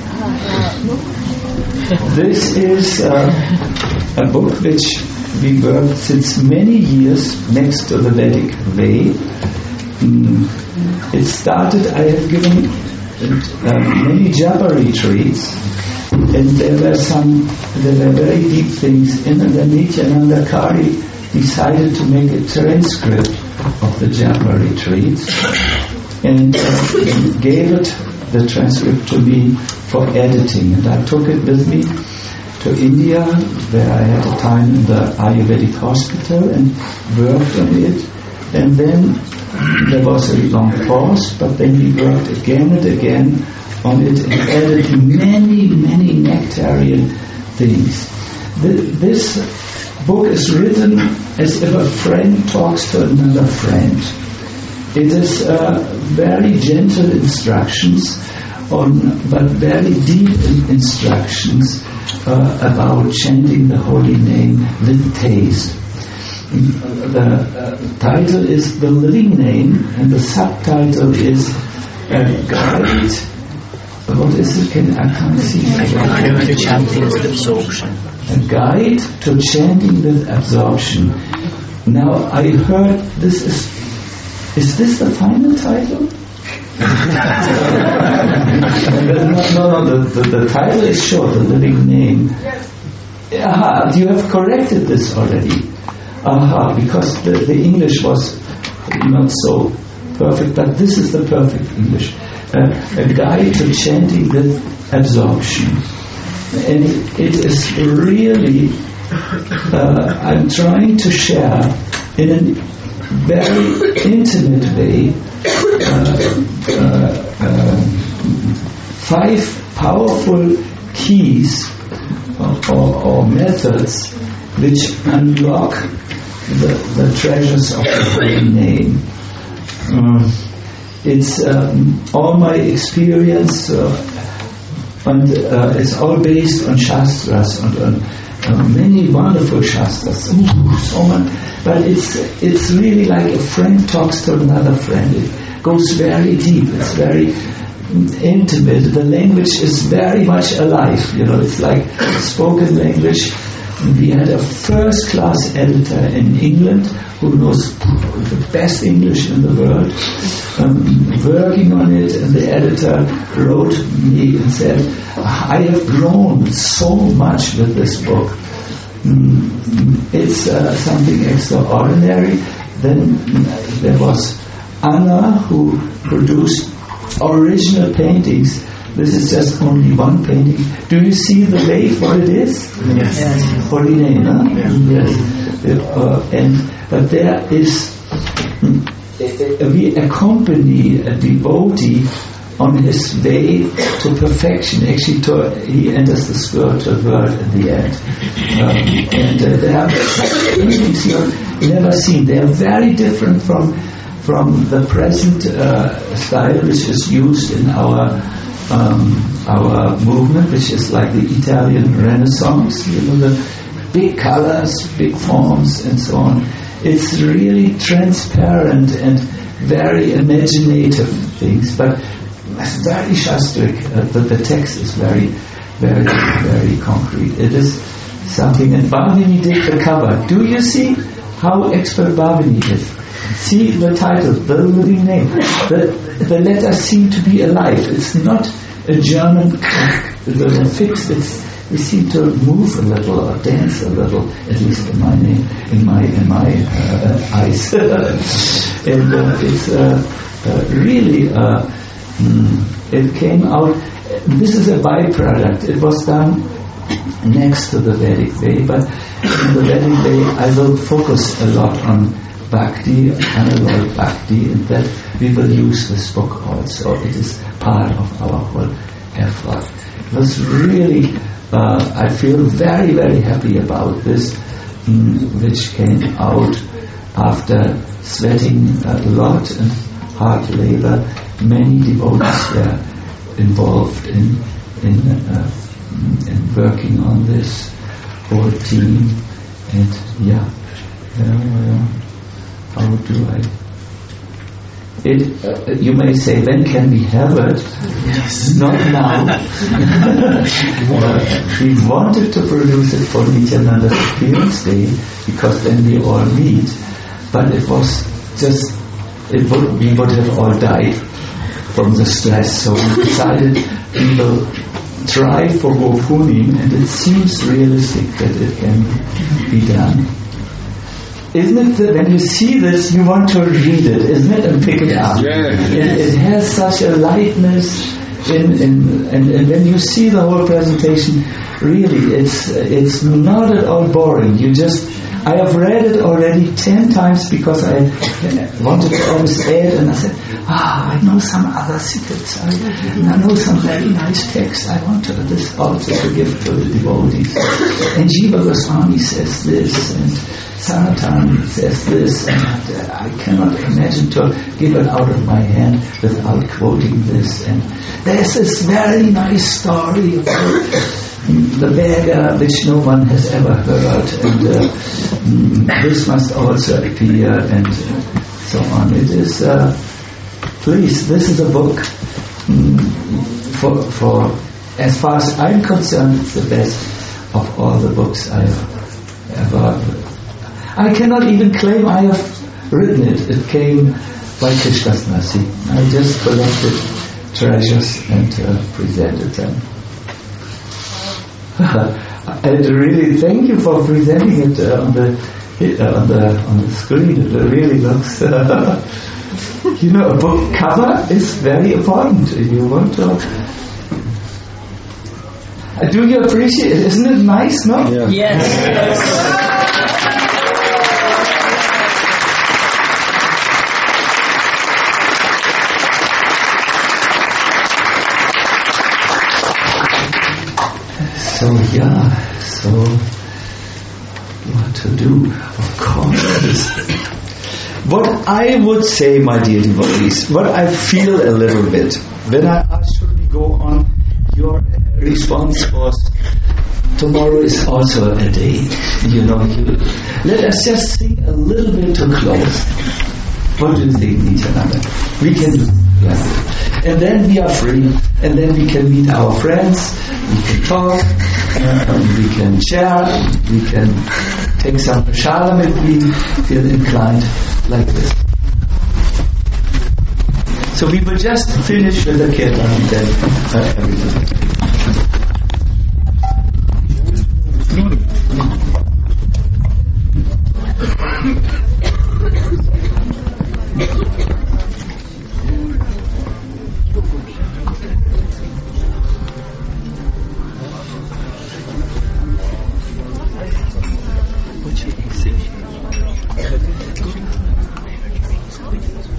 this is uh, a book which we worked since many years next to the Vedic way. Mm. It started, I have given uh, many japa retreats, and there were some, there were very deep things in it, and then Nityananda Kari decided to make a transcript of the japa retreats, and uh, gave it, the transcript, to me for editing, and I took it with me to India, where I had a time in the Ayurvedic hospital and worked on it. And then there was a long pause, but then we worked again and again on it and added many, many nectarian things. This book is written as if a friend talks to another friend. It is uh, very gentle instructions, on, but very deep instructions uh, about chanting the holy name with taste. The uh, title is The Living Name, and the subtitle is A Guide. What is it? Can, I can't see. A guide to chanting with absorption. A guide to chanting with absorption. Now I heard this is. Is this the final title? no, no, no, the, the, the title is short, The Living Name. Aha, you have corrected this already. Aha, because the, the English was not so perfect, but this is the perfect English. Uh, a guide to chanting with absorption. And it is really, uh, I'm trying to share in a very intimate way uh, uh, uh, five powerful keys or, or, or methods which unlock the, the treasures of the holy name. Uh, it's um, all my experience, uh, and uh, it's all based on Shastras, and on uh, many wonderful Shastras. Ooh, so much. But it's it's really like a friend talks to another friend. It goes very deep. It's very intimate. The language is very much alive. You know, it's like spoken language. We had a first-class editor in England who knows the best English in the world, um, working on it, and the editor wrote me and said, I have grown so much with this book. Mm, it's uh, something extraordinary. Then uh, there was Anna, who produced original paintings. This is just only one painting. Do you see the wave, what it is? Yes. yes. Holy name, huh? Yes. yes. Uh, and, but there is we accompany a devotee on his way to perfection. Actually, to, he enters the spiritual world in the end. Um, and uh, there are things you have never seen. They are very different from from the present uh, style which is used in our um, our movement, which is like the Italian Renaissance. You know, the big colors, big forms, and so on. It's really transparent and very imaginative things, but it's very shastric. Uh, the, the text is very, very, very concrete. It is something, and Bhavini did the cover. Do you see how expert Bhavini is? See the title, the living name. The, the letters seem to be alive. It's not a German the fix. It's we seem to move a little or dance a little, at least in my name, in my in my uh, eyes. And uh, it's uh, uh, really. Uh, Mm. It came out, this is a byproduct. It was done next to the Vedic way, but in the Vedic way I will focus a lot on Bhakti, unalloyed Bhakti, and that we will use this book also. It is part of our whole effort. It was really, uh, I feel very, very happy about this, mm, which came out after sweating a lot and hard labor. Many devotees were involved in in, uh, in working on this whole team, and yeah, uh, how do I? It uh, you may say, when can we have it? Yes. Not now. uh, we wanted to produce it for Nityananda's appearance day because then we all meet, but it was just it would we would have all died from the stress, so we decided we will try for Gopunim, and it seems realistic that it can be done. Isn't it that when you see this, you want to read it, isn't it, and pick it up? Yeah. It, it has such a lightness, in, in, and, and when you see the whole presentation, really, it's it's not at all boring. You just I have read it already ten times because I wanted to always add, and I said, ah, I know some other secrets. I, I know some very nice texts. I want to, this also to give to the devotees. And Jiva Goswami says this, and Sanatana says this, and I cannot imagine to give it out of my hand without quoting this. And there's this very nice story about the beggar which no one has ever heard, and uh, this must also appear, and so on. It is, uh, please, this is a book um, for, for, as far as I'm concerned, it's the best of all the books I have ever. I cannot even claim I have written it. It came by Krishna's mercy. I just collected treasures and uh, presented them. And really, thank you for presenting it uh, on the uh, on the on the screen. It really looks, uh, you know, a book cover is very important. You want to. Uh, do you appreciate it? Isn't it nice? No. Yeah. Yes. yes. So yeah, so what to do? Of course. What I would say, my dear devotees, what I feel a little bit when I asked should we go on, your response was, tomorrow is also a day. You know, you, let us just sing a little bit to close. What do you think, Nityananda? We can do. Yeah. And then we are free, and then we can meet our friends, we can talk, uh, we can share, we can take some prasada if we feel inclined like this. So we will just finish with the kirtan and then uh, everything. Which is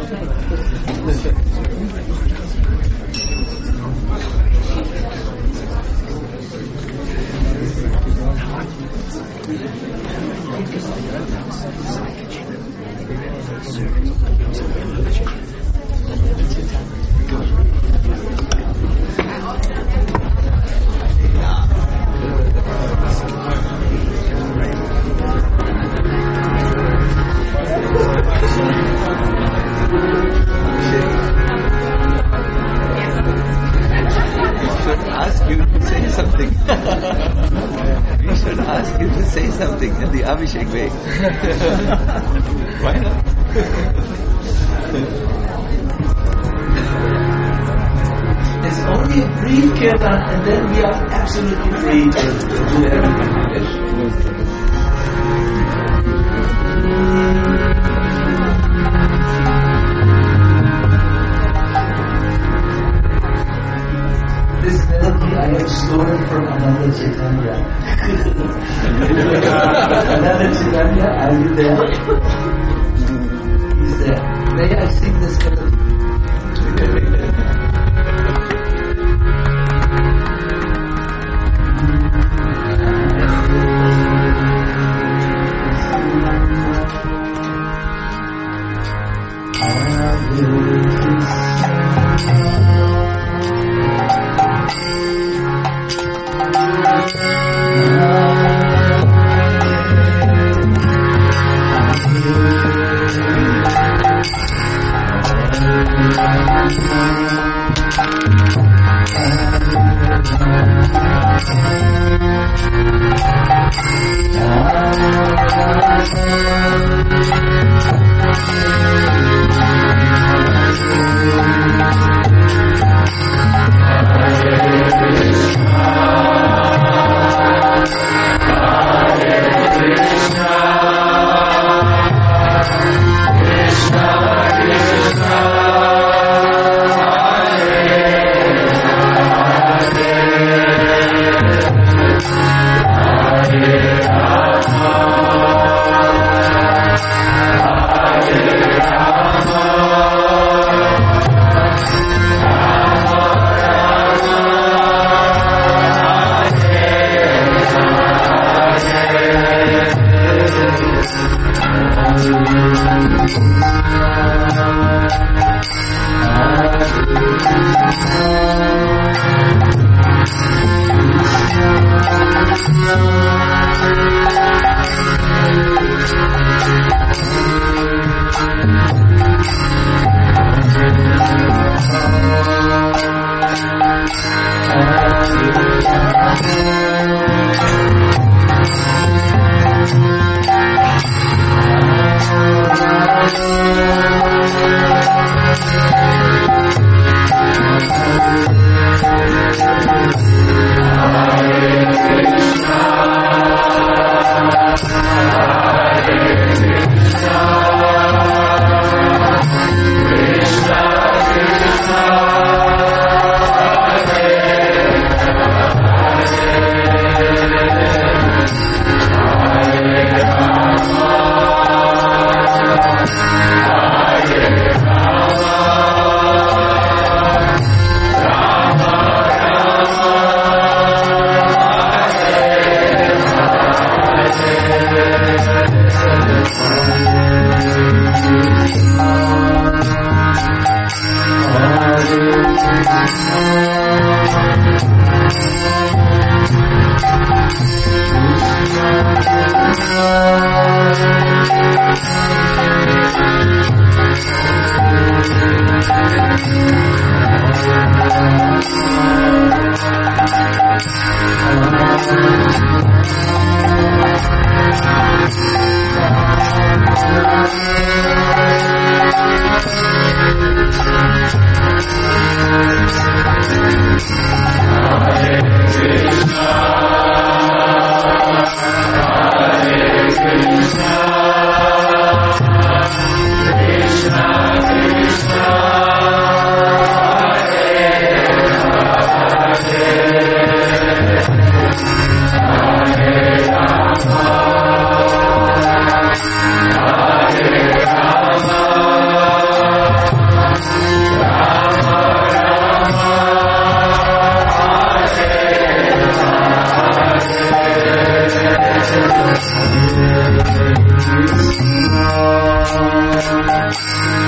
Ask you to say something. We should ask you to say something in the Abhishek way. Why not? It's only a brief kirtan, and then we are absolutely free to, to do everything. This melody I have stolen from Ananda Chaitanya. Ananda Chaitanya, are you there? He's there. May I sing this melody? Rama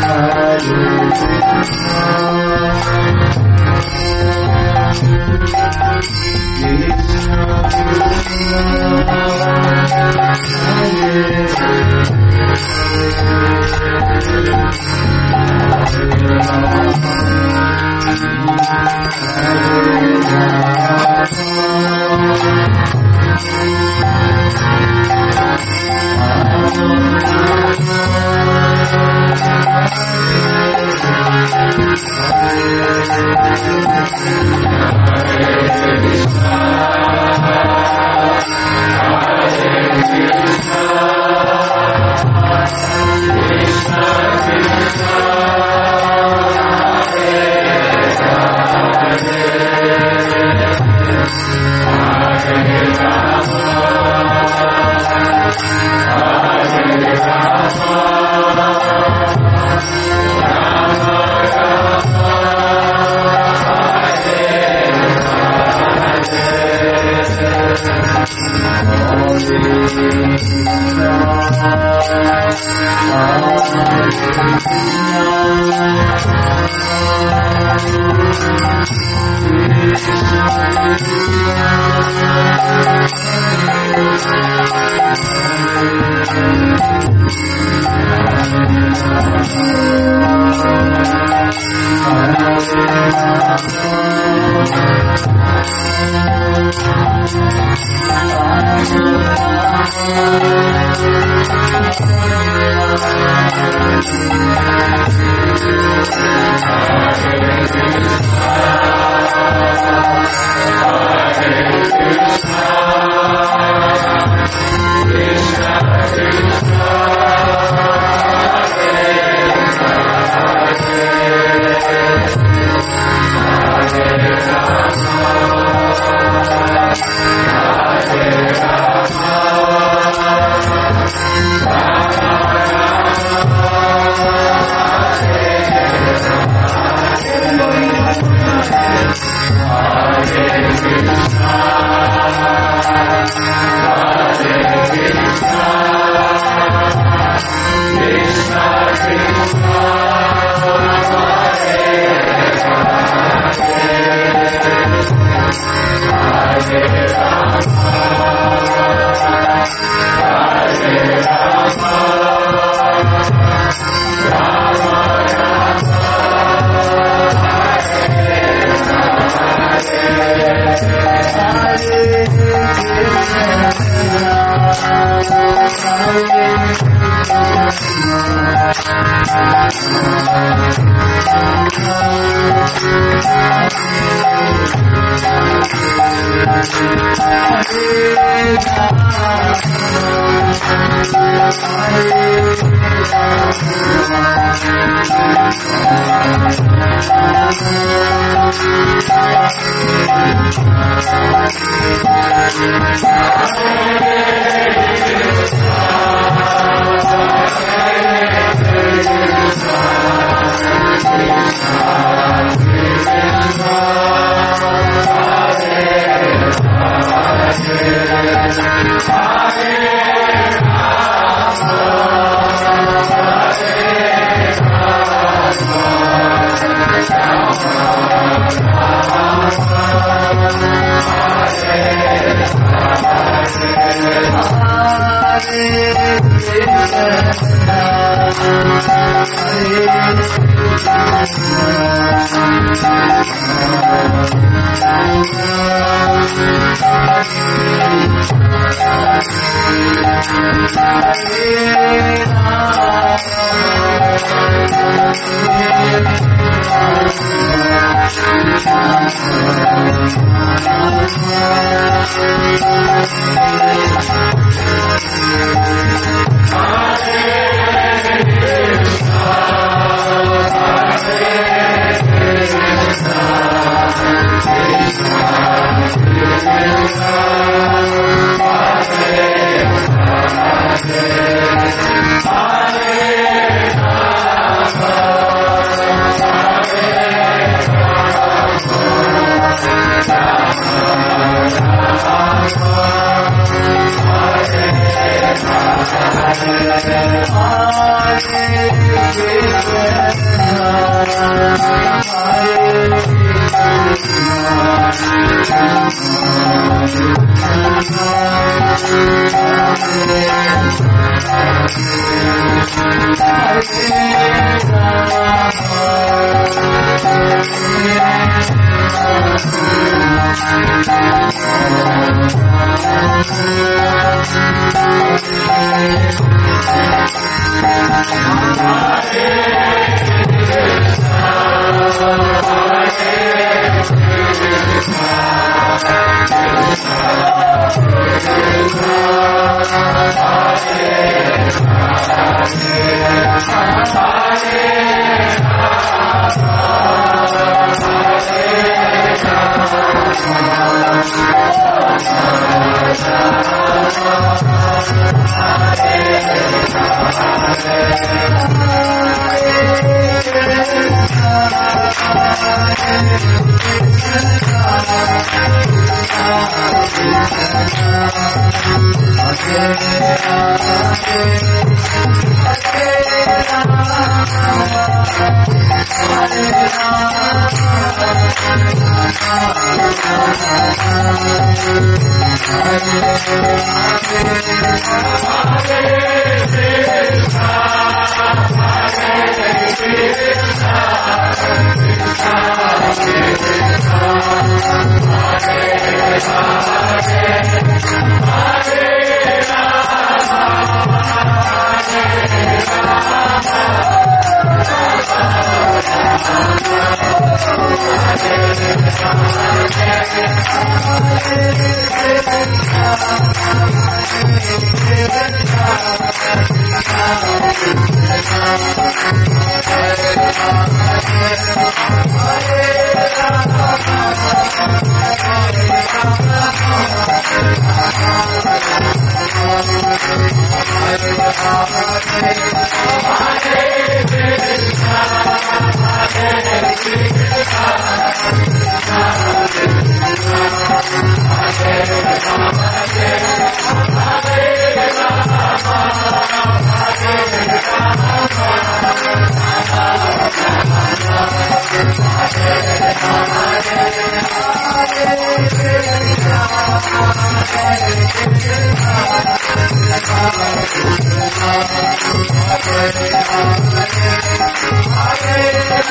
Hare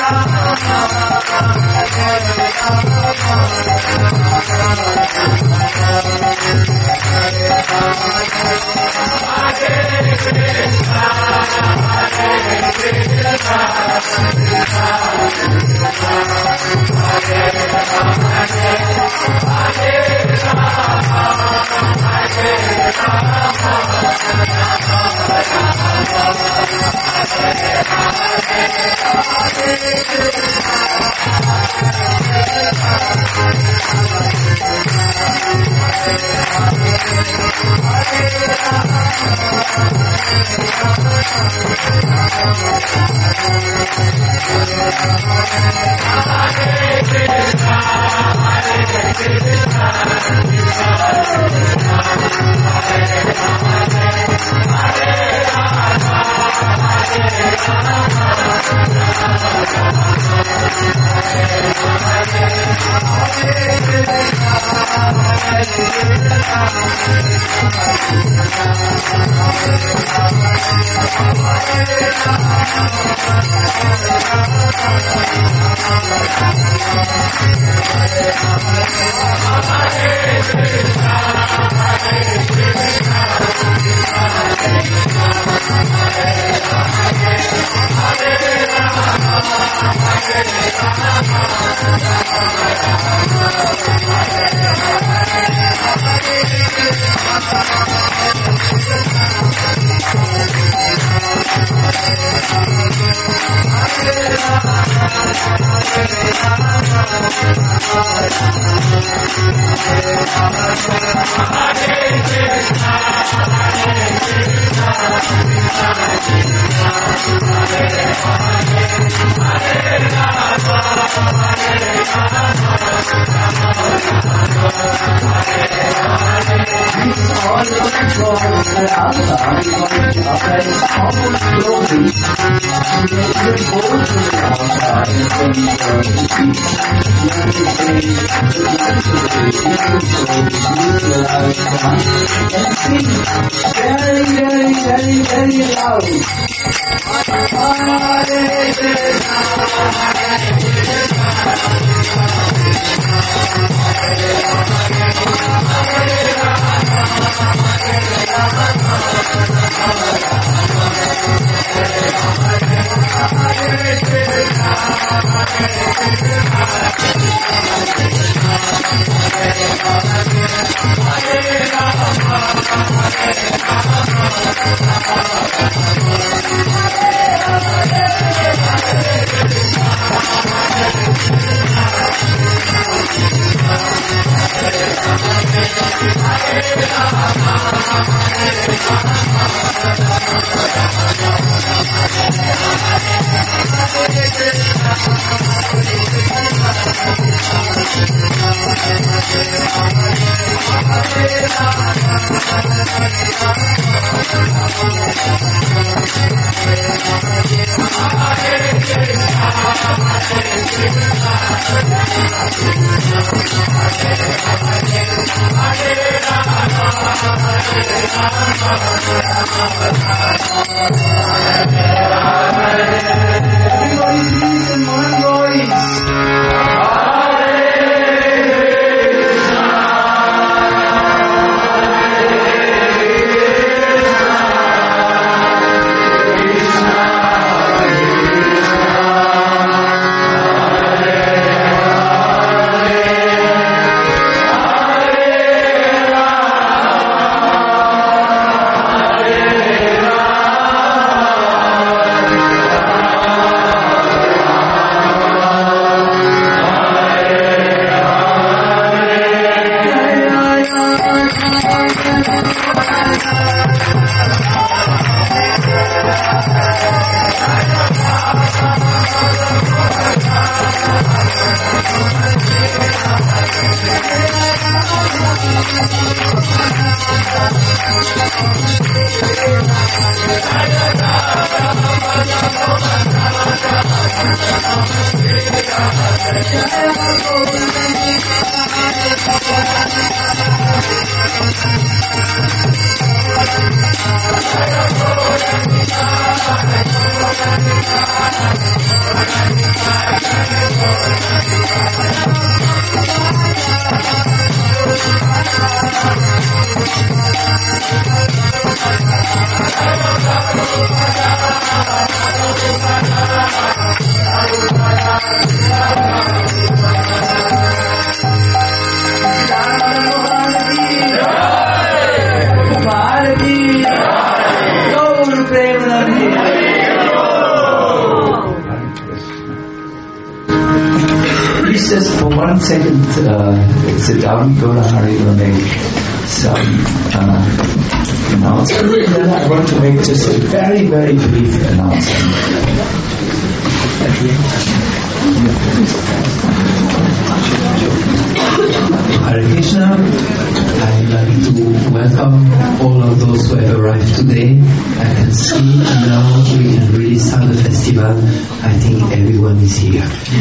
Thank you. please just for one second uh, sit down. Gaurahari will make some uh, announcement. And then I want to make just a very, very brief announcement. Hare Krishna. I'd like to welcome all of those who have arrived today. I can see now we can really start the festival. I think everyone is here.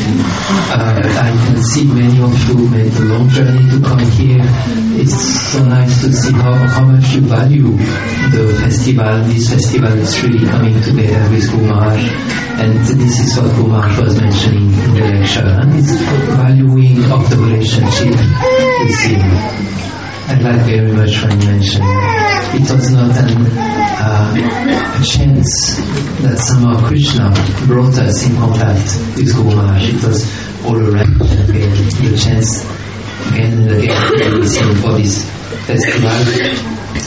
Uh, I can see many of you made a long journey to come here. It's so nice to see how, how much you value the festival. This festival is really coming together with Guru Maharaj. And this is what Guru Maharaj was mentioning in the lecture. And it's valuing of the relationship with him. I like very much when you mentioned that it was not an, uh, a chance that somehow Krishna brought us in contact with Guru Maharaj. It was all around again, the chance again and again to be seen for this festival.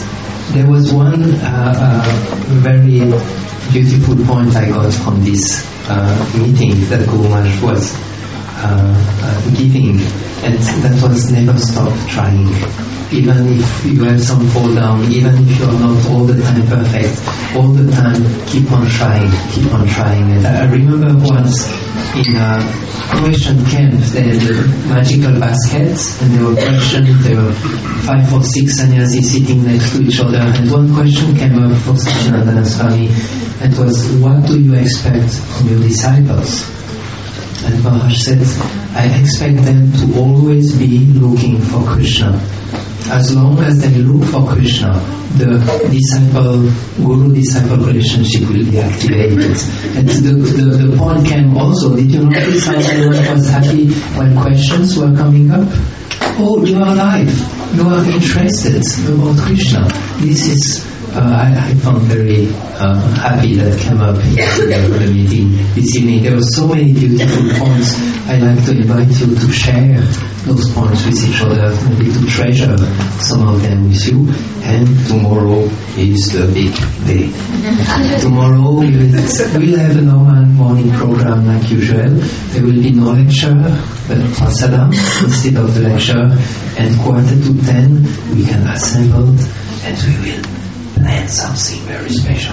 There was one uh, uh, very beautiful point I got from this uh, meeting that Guru Maharaj was uh, uh, giving, and that was never stop trying. Even if you have some fall down, even if you are not all the time perfect, all the time keep on trying, keep on trying. And I remember once in a Croatian camp, they had the magical baskets, and there were questions, there were five or six sannyasis sitting next to each other, and one question came up for Satchidananda Swami, and was, what do you expect from your disciples? And Maharaj said, I expect them to always be looking for Krishna. As long as they look for Krishna, the disciple, guru-disciple relationship will be activated. And the, the, the point came also, did you notice how everyone was happy when questions were coming up? Oh, you are alive. You are interested about Krishna. This is, uh, I, I found very uh, happy that came up in the meeting this evening. There were so many beautiful points. I'd like to invite you to share those points with each other, maybe to treasure some of them with you. And tomorrow is the big day. Tomorrow we will, we'll have a normal morning program like usual. There will be no lecture, but prasadam instead of the lecture. And quarter to ten we can assemble and we will plan something very special.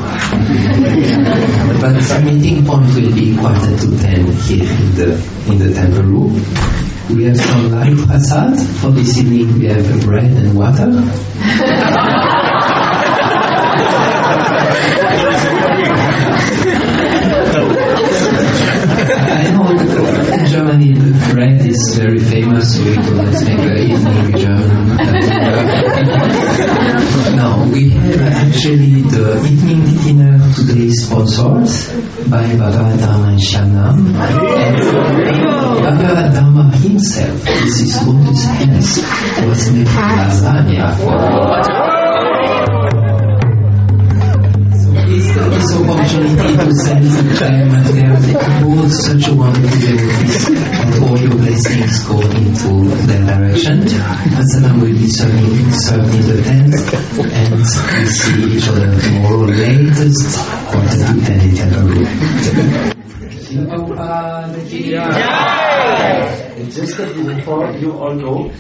But the meeting point will be quarter to ten here in the in the temple room. We have some light prasad. For this evening we have bread and water. I know in Germany the bread is very famous, so we could let's make an evening German. Now we have actually the evening dinner today sponsored by Bhagavad Dharma and Shyamnam. And Bhagavad Dharma himself, this is Lotus hands, was making lasagna for this opportunity to send them and they are both such a wonderful devotees, and all your blessings go into their direction. Prasadam will be serving, served in the tent, and we see each other tomorrow latest quarter to ten in Temple Room. And just before you all go,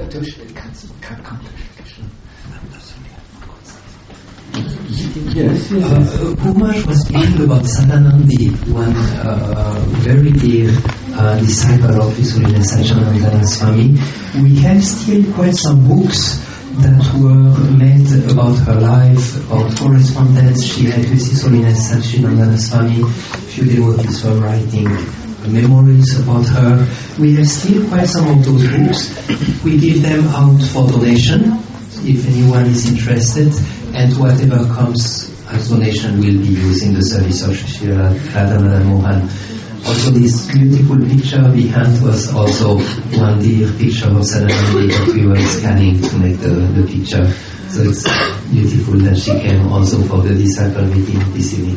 Yes, yes. Uh, Kumar was speaking about Sadanandi, one uh, very dear uh, disciple of His Holiness Satchidananda Swami. We have still quite some books that were made about her life, about correspondence she had with His Holiness Satchidananda Swami. Few devotees were writing memories about her. We have still quite some of those books. We give them out for donation if anyone is interested, and whatever comes as donation will be used in the service of Srila Radha Mohan. Also, this beautiful picture behind was also one dear picture of Sadanandi that we were scanning to make the, the picture. So it's beautiful that she came also for the disciple meeting this evening.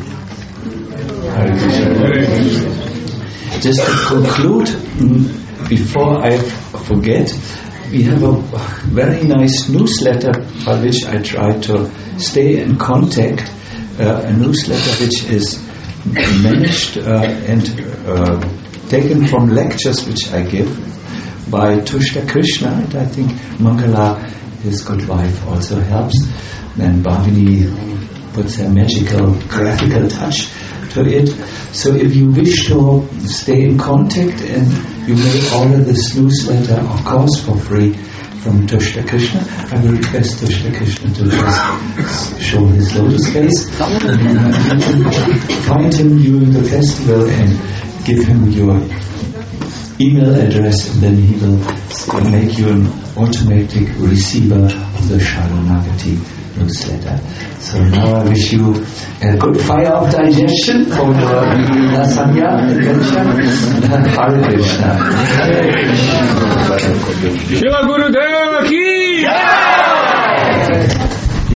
Just to conclude, before I forget, we have a very nice newsletter by which I try to stay in contact, uh, a newsletter which is managed uh, and uh, taken from lectures which I give by Tushta Krishna, and I think Mangala, his good wife, also helps. And Bhavini puts a magical graphical touch to it. So if you wish to stay in contact, and you may order this newsletter, of course, for free from Tushta Krishna. I will request Tushta Krishna to just show his lotus face. Find him during the festival and give him your email address, and then he will make you an automatic receiver of the Sharanagati newsletter. So now I wish you a good fire of digestion for your lasagna adventure. Hare Krishna. Hare Krishna.